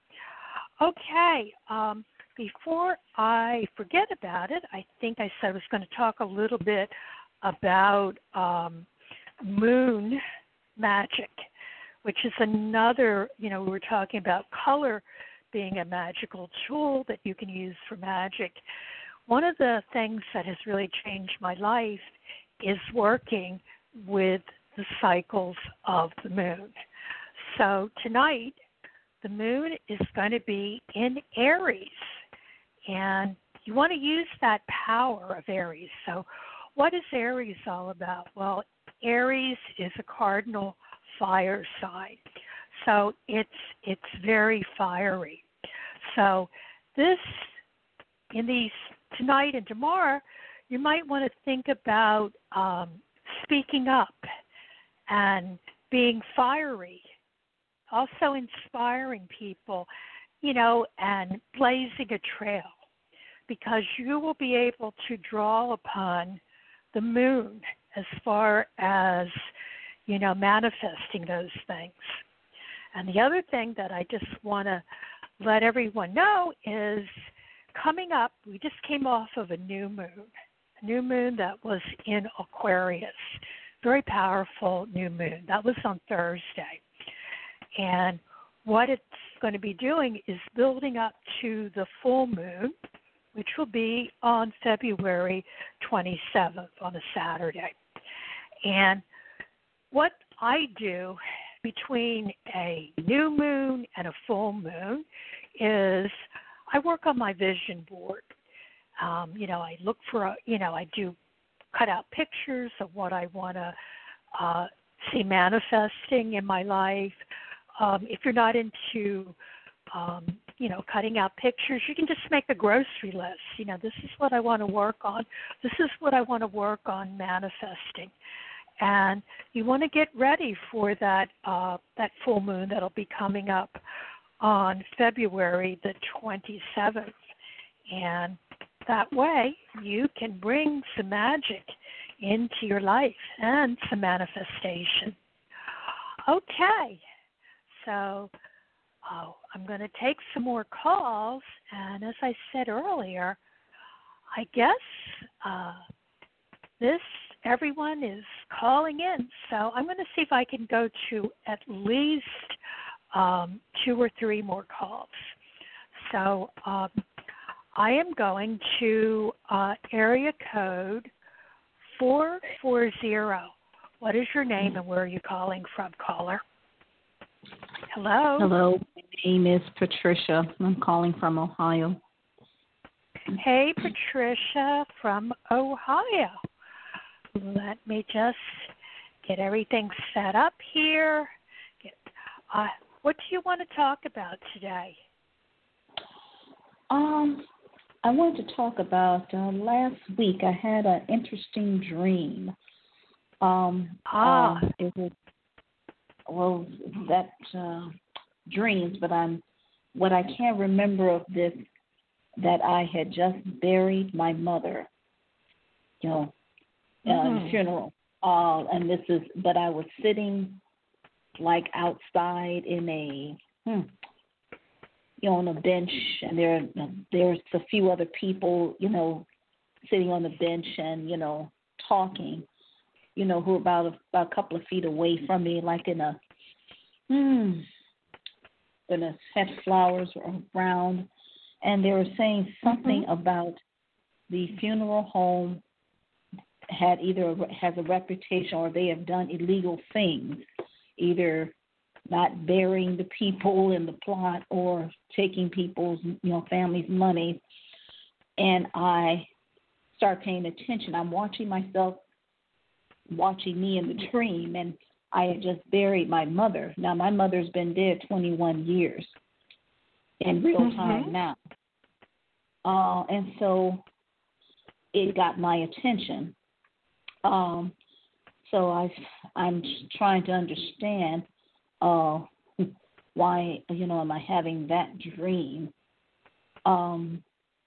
Okay, um, before I forget about it, I think I said I was going to talk a little bit about um, moon magic, which is another, you know, we were talking about color being a magical tool that you can use for magic. One of the things that has really changed my life is working with the cycles of the moon. So tonight, the moon is going to be in Aries, and you want to use that power of Aries. So what is Aries all about? Well, Aries is a cardinal fire sign, so it's it's very fiery. So this, in these tonight and tomorrow, you might want to think about um, speaking up and being fiery, also inspiring people, you know, and blazing a trail, because you will be able to draw upon the moon as far as, you know, manifesting those things. And the other thing that I just want to let everyone know is coming up, we just came off of a new moon, a new moon that was in Aquarius, very powerful new moon. That was on Thursday. And what it's going to be doing is building up to the full moon, which will be on February twenty-seventh on a Saturday. And what I do between a new moon and a full moon is I work on my vision board. Um, you know, I look for, a, you know, I do cut out pictures of what I want to uh, see manifesting in my life. Um, if you're not into, um, you know, cutting out pictures, you can just make a grocery list. You know, this is what I want to work on. This is what I want to work on manifesting. And you want to get ready for that uh, that full moon that'll be coming up on February the twenty-seventh. And that way you can bring some magic into your life and some manifestation. Okay, so oh, I'm going to take some more calls. And as I said earlier, I guess uh, this everyone is calling in. So I'm going to see if I can go to at least um, two or three more calls. So um, I am going to uh, area code four four zero. What is your name and where are you calling from, caller? Hello. Hello. My name is Patricia. I'm calling from Ohio. Hey, Patricia from Ohio. Let me just get everything set up here. Get, uh, what do you want to talk about today? Um, I wanted to talk about uh, last week. I had an interesting dream. Um, ah. Uh, it was well that uh, dreams, but I'm what I can't remember of this that I had just buried my mother. You know. Uh, mm. funeral, uh, and this is, but I was sitting like outside in a, hmm, you know, on a bench, and there, there's a few other people, you know, sitting on the bench and you know talking, you know, who are about a, about a couple of feet away from me, like in a, hmm, in a had flowers around, and they were saying something mm-hmm. about the funeral home had either has a reputation or they have done illegal things, either not burying the people in the plot or taking people's, you know, families' money. And I start paying attention. I'm watching myself, watching me in the dream, and I had just buried my mother. Now, my mother's been dead twenty-one years in real time mm-hmm. now. Uh, and so it got my attention. Um, so I, I'm trying to understand uh, why, you know, am I having that dream? Um,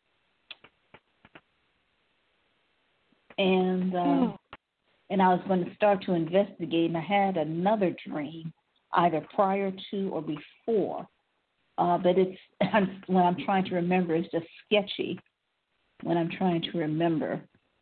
and uh, mm. and I was going to start to investigate, and I had another dream, either prior to or before. Uh, but it's I'm, when I'm trying to remember, it's just sketchy when I'm trying to remember.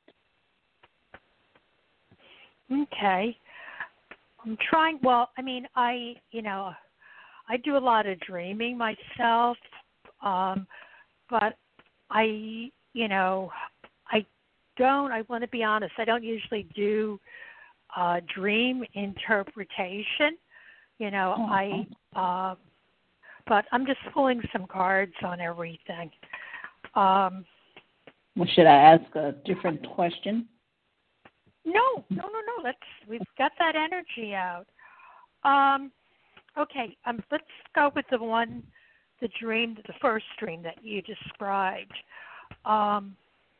Okay. I'm trying, well, I mean, I, you know, I do a lot of dreaming myself, um, but I, you know, I don't, I want to be honest, I don't usually do uh, dream interpretation, you know, I, uh, but I'm just pulling some cards on everything. Um, well, should I ask a different question? No, no, no, no. Let's. We've got that energy out. Um, okay. Um, let's go with the one, the dream, the first dream that you described. Um,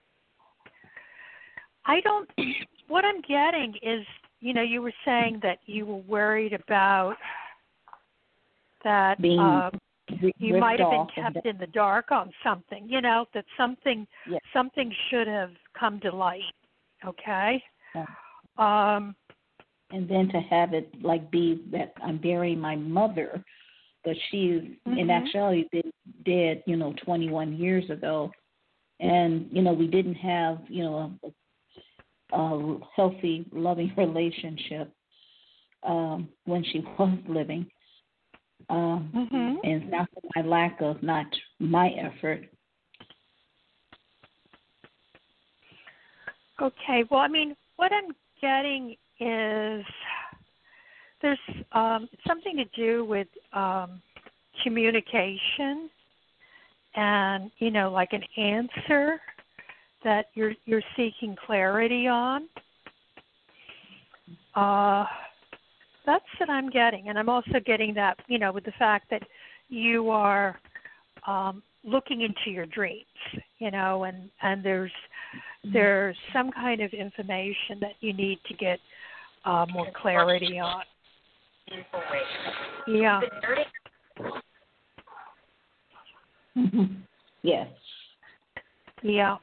I don't. What I'm getting is, you know, you were saying that you were worried about that being um, you might have been kept the... in the dark on something. You know, that something yes. something should have come to light. Okay. Yeah. Um, and then to have it like be that I'm burying my mother, but she's mm-hmm. in actuality been dead, you know, twenty-one years ago, and you know we didn't have, you know, a, a healthy, loving relationship um, when she was living, um, mm-hmm. and it's not for my lack of not my effort. Okay. Well, I mean, what I'm getting is there's um, something to do with um, communication and, you know, like an answer that you're you're seeking clarity on. Uh, That's what I'm getting, and I'm also getting that, you know, with the fact that you are um, looking into your dreams, you know, and and there's there's some kind of information that you need to get uh, more clarity on. Yeah. Mm-hmm. Yes. Yeah.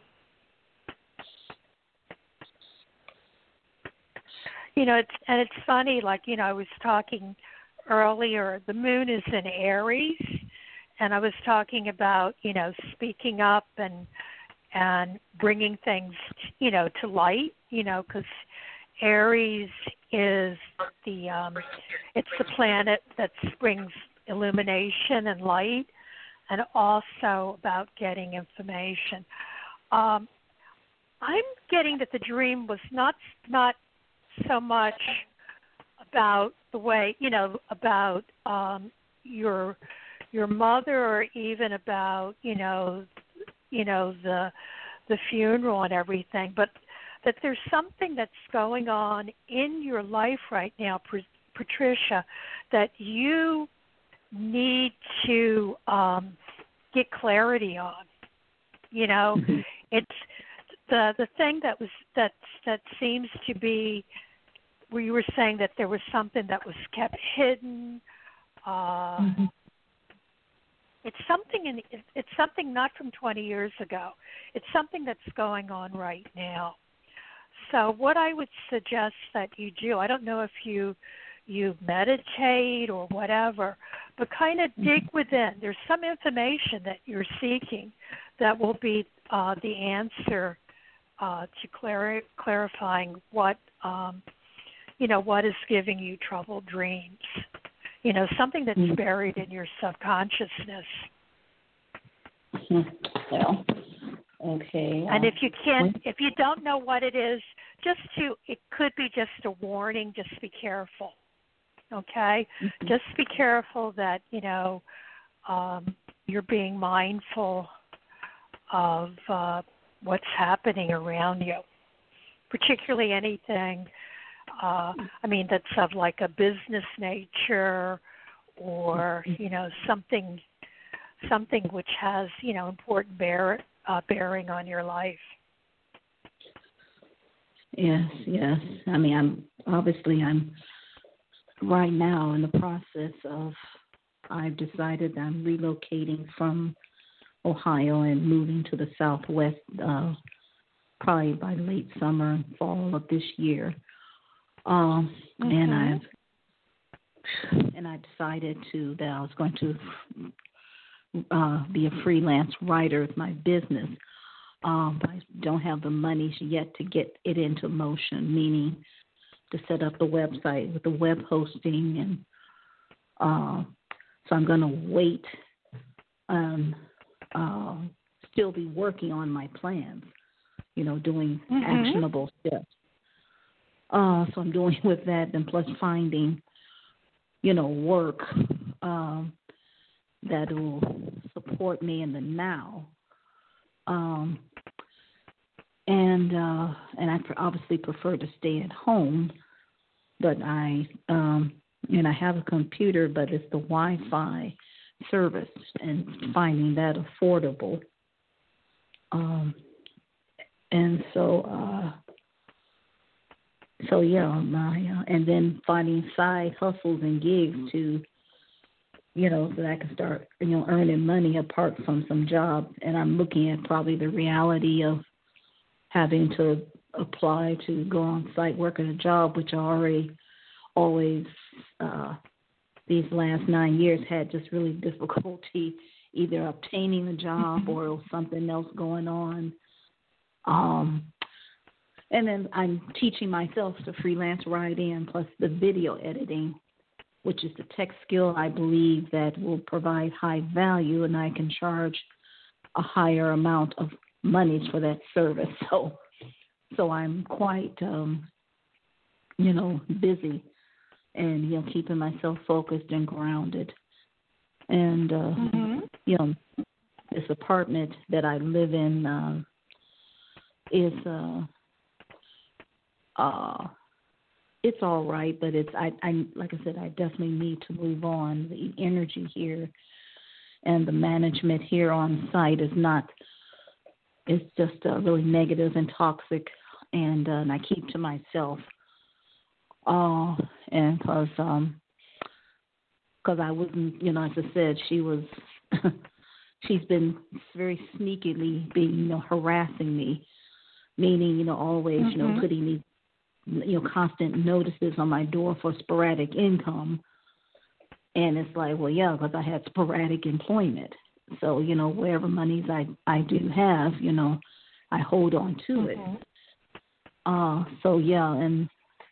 You know, it's and it's funny. Like, you know, I was talking earlier. The moon is in Aries, and I was talking about, you know, speaking up and and bringing things, you know, to light. You know, because Aries is the um, it's the planet that brings illumination and light, and also about getting information. Um, I'm getting that the dream was not not so much about the way, you know, about um, your your mother, or even about, you know, you know the the funeral and everything, but that there's something that's going on in your life right now, Patricia, that you need to um, get clarity on. You know, mm-hmm. it's the the thing that was that that seems to be where you were saying that there was something that was kept hidden. Uh, mm-hmm. It's something in it's something not from twenty years ago. It's something that's going on right now. So what I would suggest that you do, I don't know if you you meditate or whatever, but kind of dig within. There's some information that you're seeking that will be uh, the answer uh, to clar- clarifying what um, you know what is giving you troubled dreams. You know, something that's mm-hmm. buried in your subconsciousness. Well, okay. And if you can't, if you don't know what it is, just to, it could be just a warning. Just be careful. Okay, mm-hmm. Just be careful that, you know, um, you're being mindful of uh, what's happening around you, particularly anything. Uh, I mean, that's of like a business nature, or you know, something, something which has, you know, important bear, uh, bearing on your life. Yes, yes. I mean, I'm obviously I'm right now in the process of. I've decided that I'm relocating from Ohio and moving to the Southwest, uh, probably by late summer and fall of this year. Um, okay. and I've and I decided to that I was going to uh, be a freelance writer with my business. Um, but I don't have the money yet to get it into motion, meaning to set up the website with the web hosting, and uh, so I'm going to wait and uh, still be working on my plans. You know, doing mm-hmm. actionable steps. Uh, so I'm doing with that, and plus finding, you know, work um, that will support me in the now. Um, and uh, and I obviously prefer to stay at home, but I um, and I have a computer, but it's the Wi-Fi service, and finding that affordable. Um, and so. Uh, So yeah, my, uh, and then finding side hustles and gigs to, you know, so that I can start, you know, earning money apart from some job. And I'm looking at probably the reality of having to apply to go on site work at a job, which I already always uh, these last nine years had just really difficulty either obtaining a job or something else going on. Um, And then I'm teaching myself the freelance writing and plus the video editing, which is the tech skill I believe that will provide high value, and I can charge a higher amount of monies for that service. So, so I'm quite, um, you know, busy, and you know, keeping myself focused and grounded. And uh, mm-hmm. you know, this apartment that I live in uh, is. Uh, Uh, it's all right, but it's I, I like I said, I definitely need to move on. The energy here and the management here on site is not. It's just uh, really negative and toxic, and, uh, and I keep to myself. Uh, and because um, cause I wasn't, you know, as I said, she was. She's been very sneakily being, you know, harassing me, meaning, you know, always, mm-hmm. you know, putting these, you know, constant notices on my door for sporadic income. And it's like, well, yeah, because I had sporadic employment. So, you know, whatever monies I, I do have, you know, I hold on to mm-hmm. it. Uh, so, yeah, and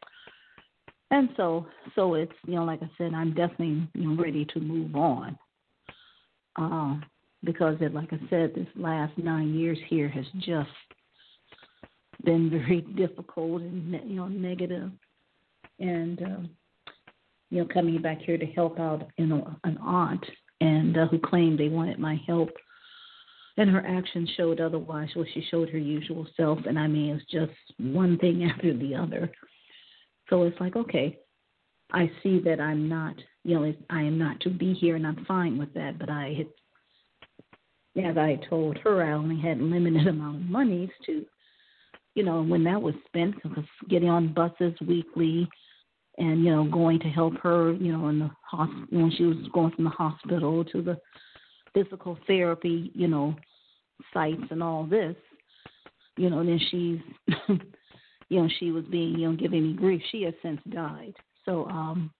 and so so it's, you know, like I said, I'm definitely, you know, ready to move on. Uh, because, it, like I said, this last nine years here has just been very difficult and, you know, negative. And, um, you know, coming back here to help out, you know, an aunt and uh, who claimed they wanted my help. And her actions showed otherwise. Well, she showed her usual self. And, I mean, it's just one thing after the other. So it's like, okay, I see that I'm not, you know, I am not to be here, and I'm fine with that. But I had, as I told her, I only had a limited amount of monies to, you know, when that was spent, because getting on buses weekly and, you know, going to help her, you know, in the hospital, when she was going from the hospital to the physical therapy, you know, sites and all this, you know, and then she's, you know, she was being, you know, giving me grief. She has since died. So, um,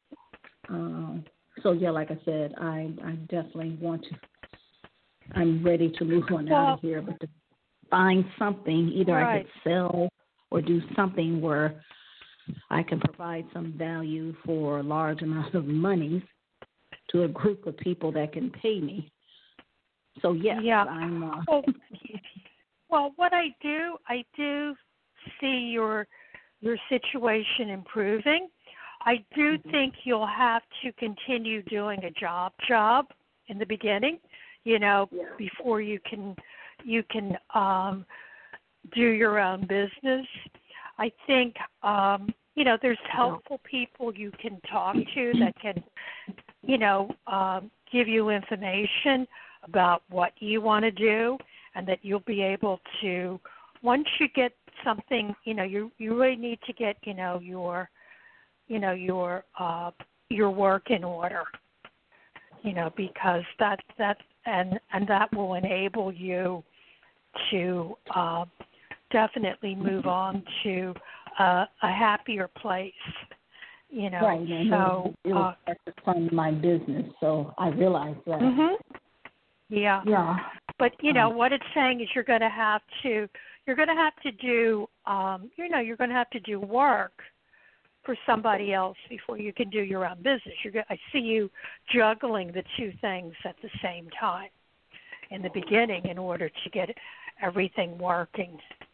uh, so yeah, like I said, I, I definitely want to, I'm ready to move on well, out of here, but to find something, either right. I could sell or do something where I can provide some value for a large amount of money to a group of people that can pay me. So, yes, yeah. I'm... Uh, well, well, what I do, I do see your your situation improving. I do mm-hmm. think you'll have to continue doing a job job in the beginning, you know, yeah. before you can you can um, do your own business. I think, um, you know, there's helpful people you can talk to that can, you know, um, give you information about what you want to do, and that you'll be able to, once you get something, you know, you you really need to get, you know, your, you know, your uh, your work in order, you know, because that that and and that will enable you to uh, definitely move on to uh, a happier place, you know. Right, and so it was uh, to fund my business, so I realized that. Mm-hmm. Yeah. Yeah. But you know um, what it's saying is you're going to have to you're going to have to do um, you know you're going to have to do work for somebody else before you can do your own business. You're go- I see you juggling the two things at the same time in the beginning in order to get everything working.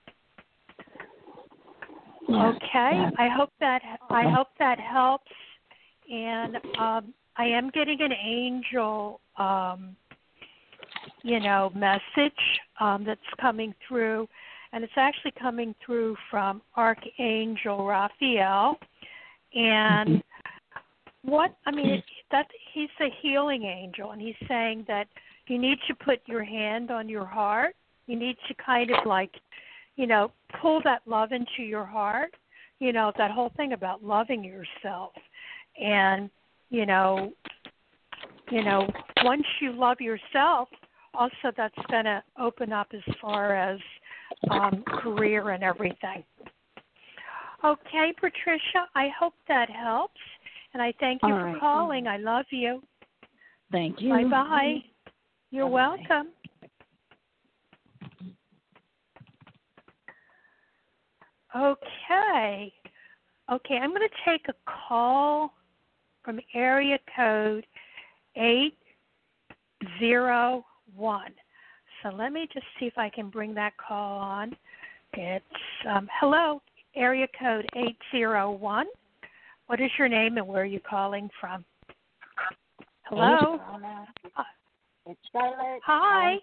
Yeah. Okay. Yeah. I hope that I hope that helps. And um, I am getting an angel. Um, you know, message um, that's coming through, and it's actually coming through from Archangel Raphael. And mm-hmm. what I mean, it, that he's a healing angel, and he's saying that you need to put your hand on your heart. You need to kind of like, you know, pull that love into your heart. You know, that whole thing about loving yourself, and you know, you know, once you love yourself. Also, that's going to open up as far as um, career and everything. Okay, Patricia, I hope that helps. And I thank you All for right. calling. I love you. Thank you. Bye-bye. You're Bye-bye. welcome. Okay. Okay, I'm going to take a call from area code eight zero one. So let me just see if I can bring that call on. It's, um, hello, area code eight zero one. What is your name and where are you calling from? Hello? It's Charlotte. Hi.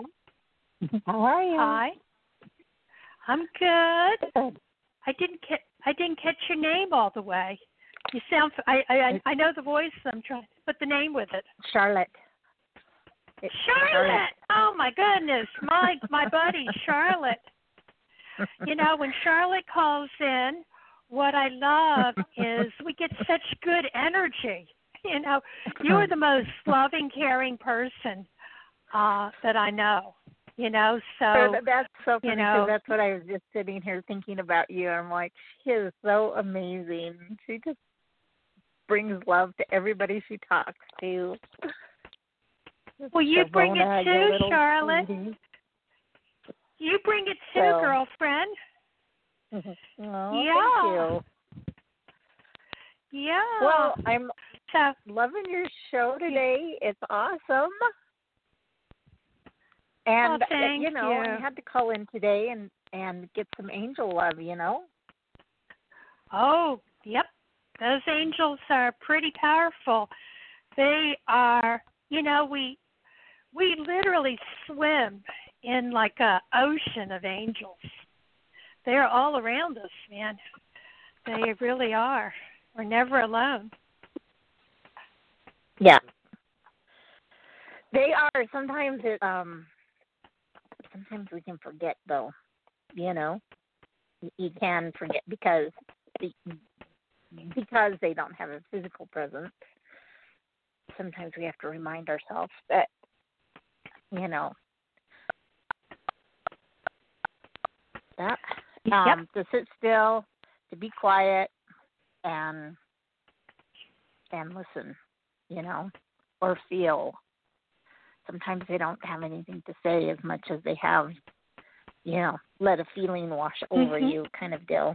How are you? Hi. I'm good. I didn't get, I didn't catch your name all the way. You sound. I I I know the voice. I'm trying to put the name with it. Charlotte. It's Charlotte. Charlotte. Oh my goodness, my my buddy Charlotte. You know, when Charlotte calls in, what I love is we get such good energy. You know, you are the most loving, caring person uh, that I know. You know, so that's so funny you know, because that's what I was just sitting here thinking about you. I'm like, she is so amazing. She just brings love to everybody she talks to. Well, you bring Savona, it too, little Charlotte. sweetie. You bring it too, So- girlfriend. Oh, Yeah. thank you. Yeah. Well, I'm so loving your show today. It's awesome. And Oh, thank you know, you. I had to call in today and and get some angel love. You know. Oh, yep. Those angels are pretty powerful. They are, you know, we we literally swim in like a ocean of angels. They're all around us, man. They really are. We're never alone. Yeah. They are. Sometimes it um sometimes we can forget though. You know. You can forget because the, because they don't have a physical presence. Sometimes we have to remind ourselves that, you know, that um, Yep. to sit still, to be quiet, and and listen, you know, or feel. Sometimes they don't have anything to say as much as they have, you know, let a feeling wash over Mm-hmm. you kind of deal.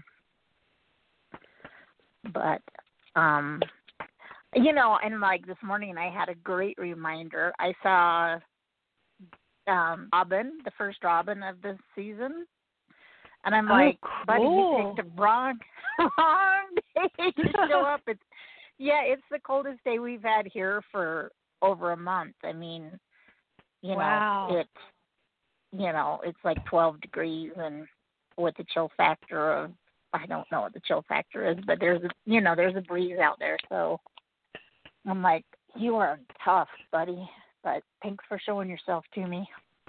But, um, you know, and like this morning I had a great reminder. I saw um, Robin, the first Robin of the season. And I'm Oh, like, cool. buddy, you picked a wrong, wrong day to show up. It's, yeah, it's the coldest day we've had here for over a month. I mean, you Wow. know, it's, you know, it's like twelve degrees and with the chill factor of, I don't know what the chill factor is, but there's a, you know, there's a breeze out there. So I'm like, you are tough, buddy, but thanks for showing yourself to me.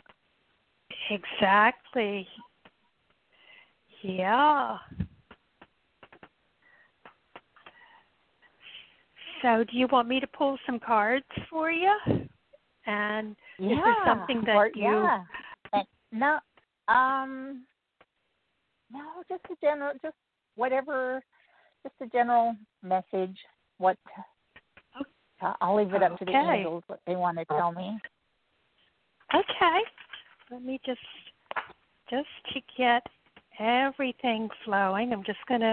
Exactly. Yeah. So do you want me to pull some cards for you? And Yeah. is there something that or, you... Yeah. And, no, um, no, just a general, just whatever, just a general message. What, uh, I'll leave it up to the Okay. angels what they want to tell me. Okay. Let me just, just to get everything flowing, I'm just going to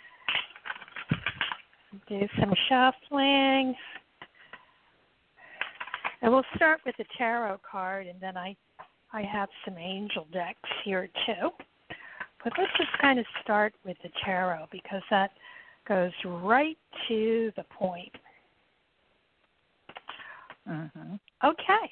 do some shuffling. And we'll start with the tarot card, and then I, I have some angel decks here too. But let's just kind of start with the tarot because that goes right to the point. Mm-hmm. Okay.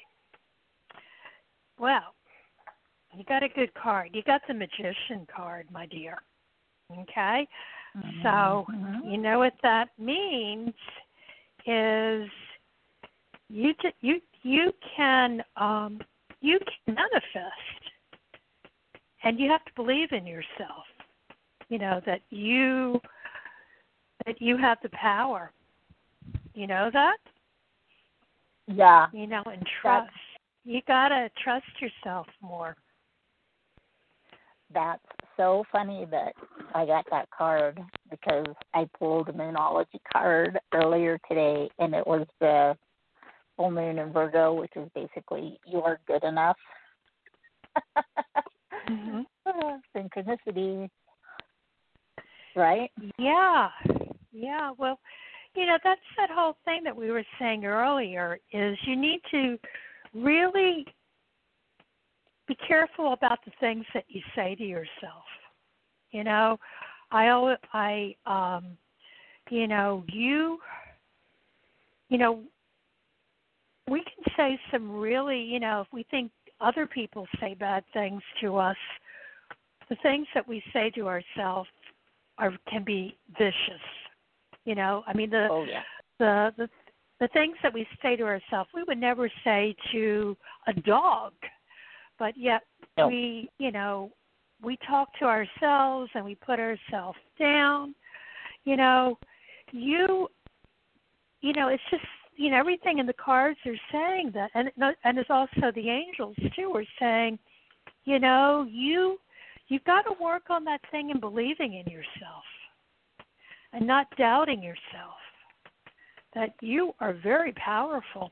Well, you got a good card. You got the Magician card, my dear. Okay? Mm-hmm. So, Mm-hmm. you know what that means is you t- you you can um, you can manifest, and you have to believe in yourself. You know that you that you have the power. You know that? Yeah. You know, and trust. You gotta trust yourself more. That's so funny that I got that card because I pulled a Moonology card earlier today, and it was the full moon in Virgo, which is basically you are good enough. Mm-hmm. Synchronicity, right? Yeah, yeah. Well, you know, that's that whole thing that we were saying earlier is you need to really be careful about the things that you say to yourself. You know, I always, I, um, you know, you, you know, we can say some really, you know, if we think other people say bad things to us, the things that we say to ourselves are can be vicious. You know, I mean the Oh yeah. the the the things that we say to ourselves, we would never say to a dog, but yet No. we, you know, we talk to ourselves and we put ourselves down. You know, you, you know, it's just, you know, everything in the cards are saying that, and and it's also the angels too are saying, you know, you you've got to work on that thing and believing in yourself, and not doubting yourself. That you are very powerful.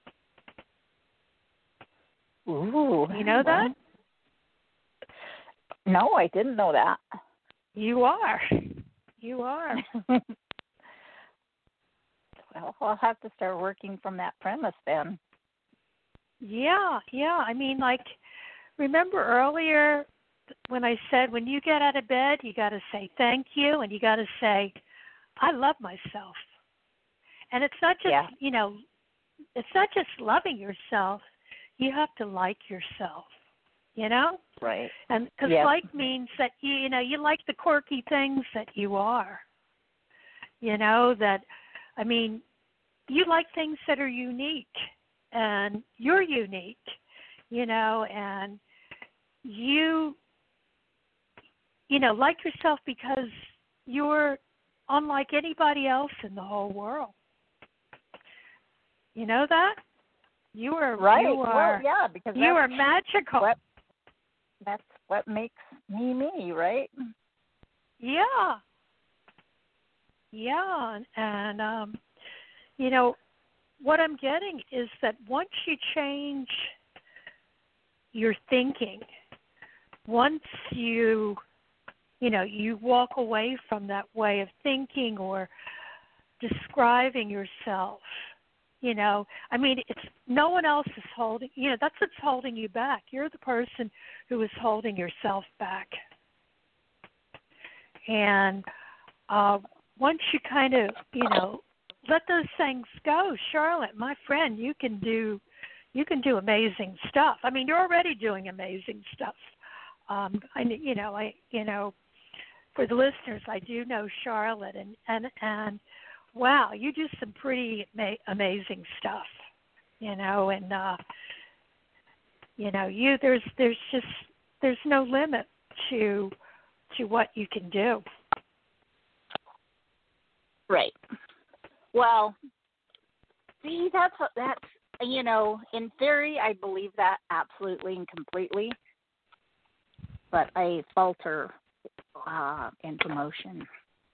Ooh. You know that? No, I didn't know that. You are. You are. Well, I'll have to start working from that premise then. Yeah, yeah. I mean, like, remember earlier when I said when you get out of bed, you got to say thank you, and you got to say, I love myself. And it's not just, Yeah. you know, it's not just loving yourself. You have to like yourself, you know? Right. And because Yep. like means that, you, you know, you like the quirky things that you are. You know, that, I mean, you like things that are unique. And you're unique, you know, and you, you know, like yourself because you're unlike anybody else in the whole world. You know that? You are Right. You are, well, yeah, because you are that's magical. What, that's what makes me me, right? Yeah. Yeah, and, and um, you know, what I'm getting is that once you change your thinking, once you, you know, you walk away from that way of thinking or describing yourself, you know, I mean, it's no one else is holding, you know, that's what's holding you back. You're the person who is holding yourself back. And uh, once you kind of, you know, let those things go, Charlotte, my friend, you can do, you can do amazing stuff. I mean, you're already doing amazing stuff. Um, I, you know, I, you know, for the listeners, I do know Charlotte, and and and wow, you do some pretty ma- amazing stuff, you know, and uh, you know, you there's there's just there's no limit to to what you can do. Right. Well, see, that's what that's you know, in theory, I believe that absolutely and completely, but I falter uh, into motion.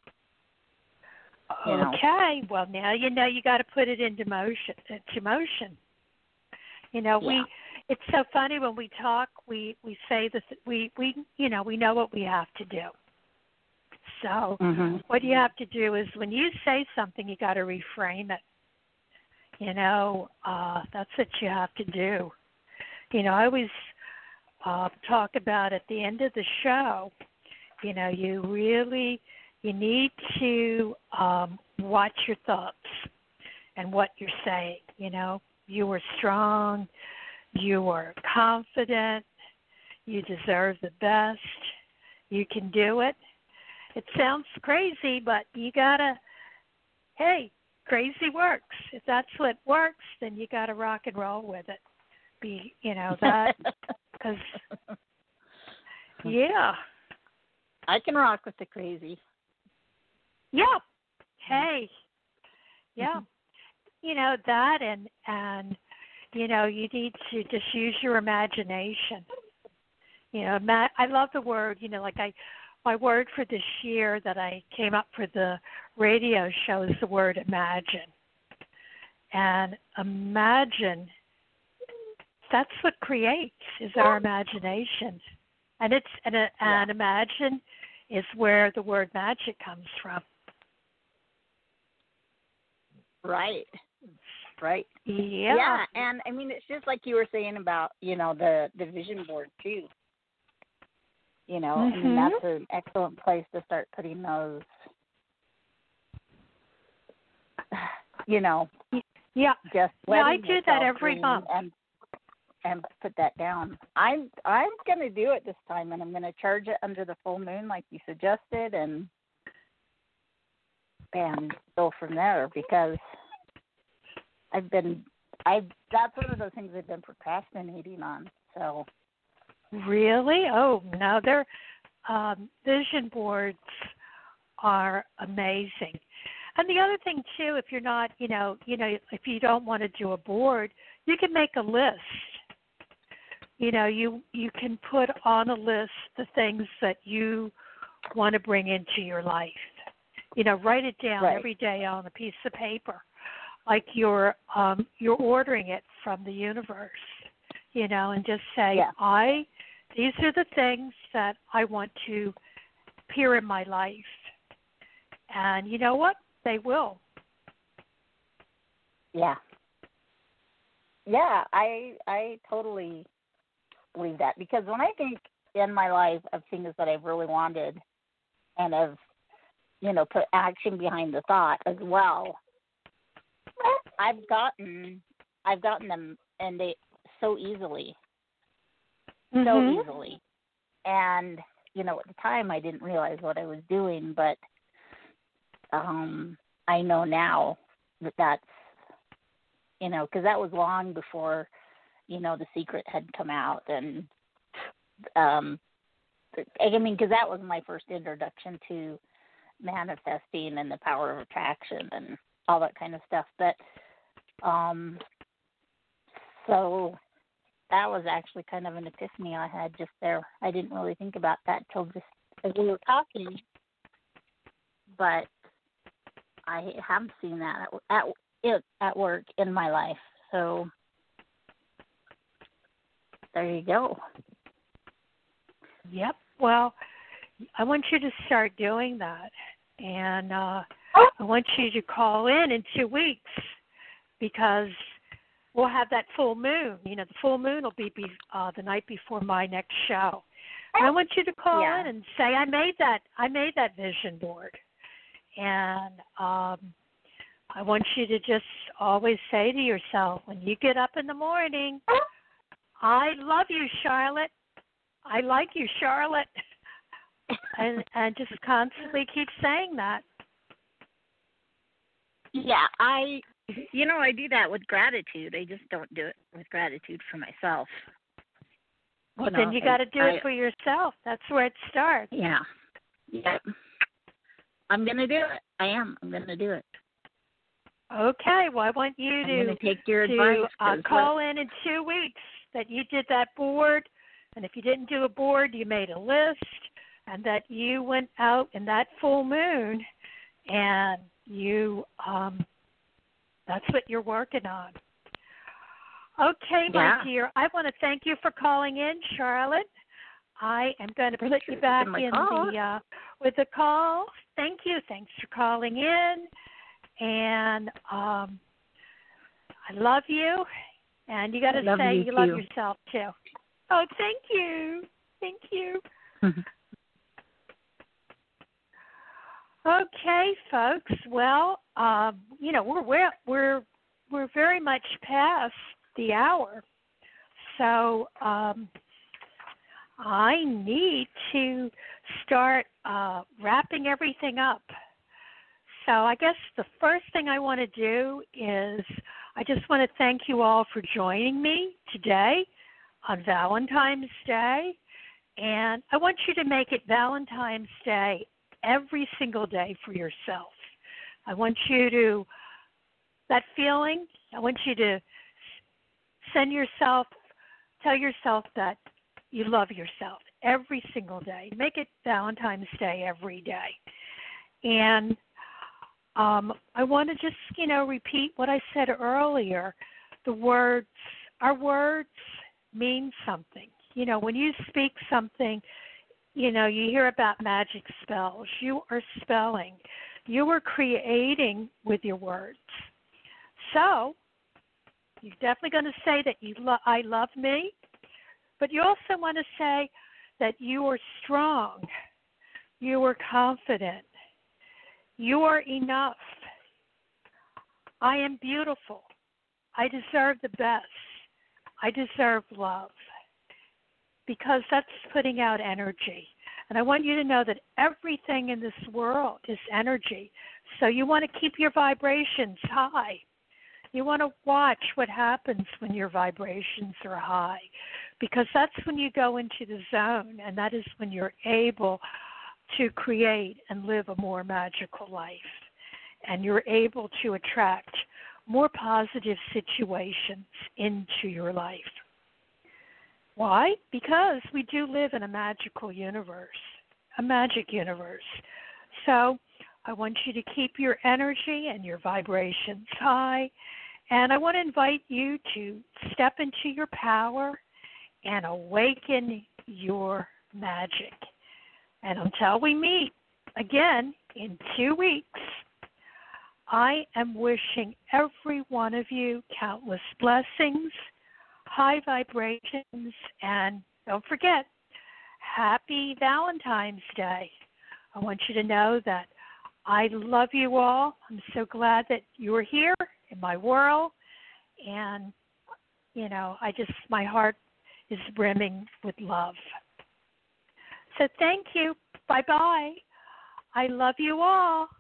You know. Okay, well now you know you got to put it into motion. Into motion. You know, Yeah. we. It's so funny when we talk. We we say this. We we you know we know what we have to do. So Mm-hmm. what you have to do is when you say something, you got to reframe it. You know, uh, that's what you have to do. You know, I always uh, talk about at the end of the show. You know, you really you need to um, watch your thoughts and what you're saying. You know, you are strong, you are confident, you deserve the best, you can do it. It sounds crazy, but you gotta, hey, crazy works. If that's what works, then you gotta rock and roll with it. Be, you know, that, because, yeah. I can rock with the crazy. Yeah. Hey. Yeah. You know, that and, and, you know, you need to just use your imagination. You know, ma- I love the word, you know, like I, my word for this year that I came up for the radio show is the word imagine. And imagine, that's what creates, is our imagination. And it's and, uh, and imagine is where the word magic comes from. Right. Right. Yeah. Yeah, and I mean it's just like you were saying about, you know, the, the vision board too. You know, Mm-hmm. I mean that's an excellent place to start putting those you know. Yeah. Just yeah, I letting do that yourself every dream month. and and put that down. I'm I'm gonna do it this time, and I'm gonna charge it under the full moon like you suggested, and and go from there because I've been I that's one of those things I've been procrastinating on. So really, oh no, they're um, vision boards are amazing. And the other thing too, if you're not, you know, you know, if you don't want to do a board, you can make a list. You know, you you can put on a list the things that you want to bring into your life. You know, write it down right. every day on a piece of paper, like you're um, you're ordering it from the universe. You know, and just say, yeah. I. These are the things that I want to appear in my life. And you know what? They will. Yeah. Yeah, I I totally believe that because when I think in my life of things that I've really wanted and have, you know, put action behind the thought as well, I've gotten I've gotten them and they so easily. So mm-hmm. easily. And, you know, at the time I didn't realize what I was doing, but um, I know now that that's, you know, because that was long before, you know, The Secret had come out. And, um, I mean, because that was my first introduction to manifesting and the power of attraction and all that kind of stuff. But, um, so... that was actually kind of an epiphany I had just there. I didn't really think about that till just as we were talking. But I have seen that at at, at work in my life. So there you go. Yep. Well, I want you to start doing that. And uh, I want you to call in in two weeks because we'll have that full moon. You know, the full moon will be, be uh, the night before my next show. And I want you to call yeah. in and say, I made that. I made that vision board. And um, I want you to just always say to yourself, when you get up in the morning, I love you, Charlotte. I like you, Charlotte. and and just constantly keep saying that. Yeah, I... You know, I do that with gratitude. I just don't do it with gratitude for myself. Well, you then know, you got to do I, it for yourself. That's where it starts. Yeah. Yeah. I'm going to do it. I am. I'm going to do it. Okay. Well, I want you I'm to, going to take your to advice. uh, call what... in in two weeks that you did that board. And if you didn't do a board, you made a list. And that you went out in that full moon and you... um That's what you're working on. Okay, my yeah. dear. I want to thank you for calling in, Charlotte. I am going to put you back in call. the uh, with the call. Thank you. Thanks for calling in. And um, I love you. And you got to say you, you too. love yourself too. Oh, thank you. Thank you. Okay, folks. Well, um, you know we're we're we're we're very much past the hour, so um, I need to start uh, wrapping everything up. So I guess the first thing I want to do is I just want to thank you all for joining me today on Valentine's Day, and I want you to make it Valentine's Day every single day for yourself. I want you to, that feeling, I want you to send yourself, tell yourself that you love yourself every single day. Make it Valentine's Day every day. And um, I want to just, you know, repeat what I said earlier. The words, our words mean something. You know, when you speak something, you know, you hear about magic spells. You are spelling. You are creating with your words. So you're definitely going to say that you lo- I love me, but you also want to say that you are strong. You are confident. You are enough. I am beautiful. I deserve the best. I deserve love. Because that's putting out energy. And I want you to know that everything in this world is energy. So you want to keep your vibrations high. You want to watch what happens when your vibrations are high, because that's when you go into the zone, and that is when you're able to create and live a more magical life. And you're able to attract more positive situations into your life. Why? Because we do live in a magical universe, a magic universe. So I want you to keep your energy and your vibrations high. And I want to invite you to step into your power and awaken your magic. And until we meet again in two weeks, I am wishing every one of you countless blessings, high vibrations, and don't forget, happy Valentine's Day. I want you to know that I love you all. I'm so glad that you're here in my world. And, you know, I just, my heart is brimming with love. So thank you. Bye-bye. I love you all.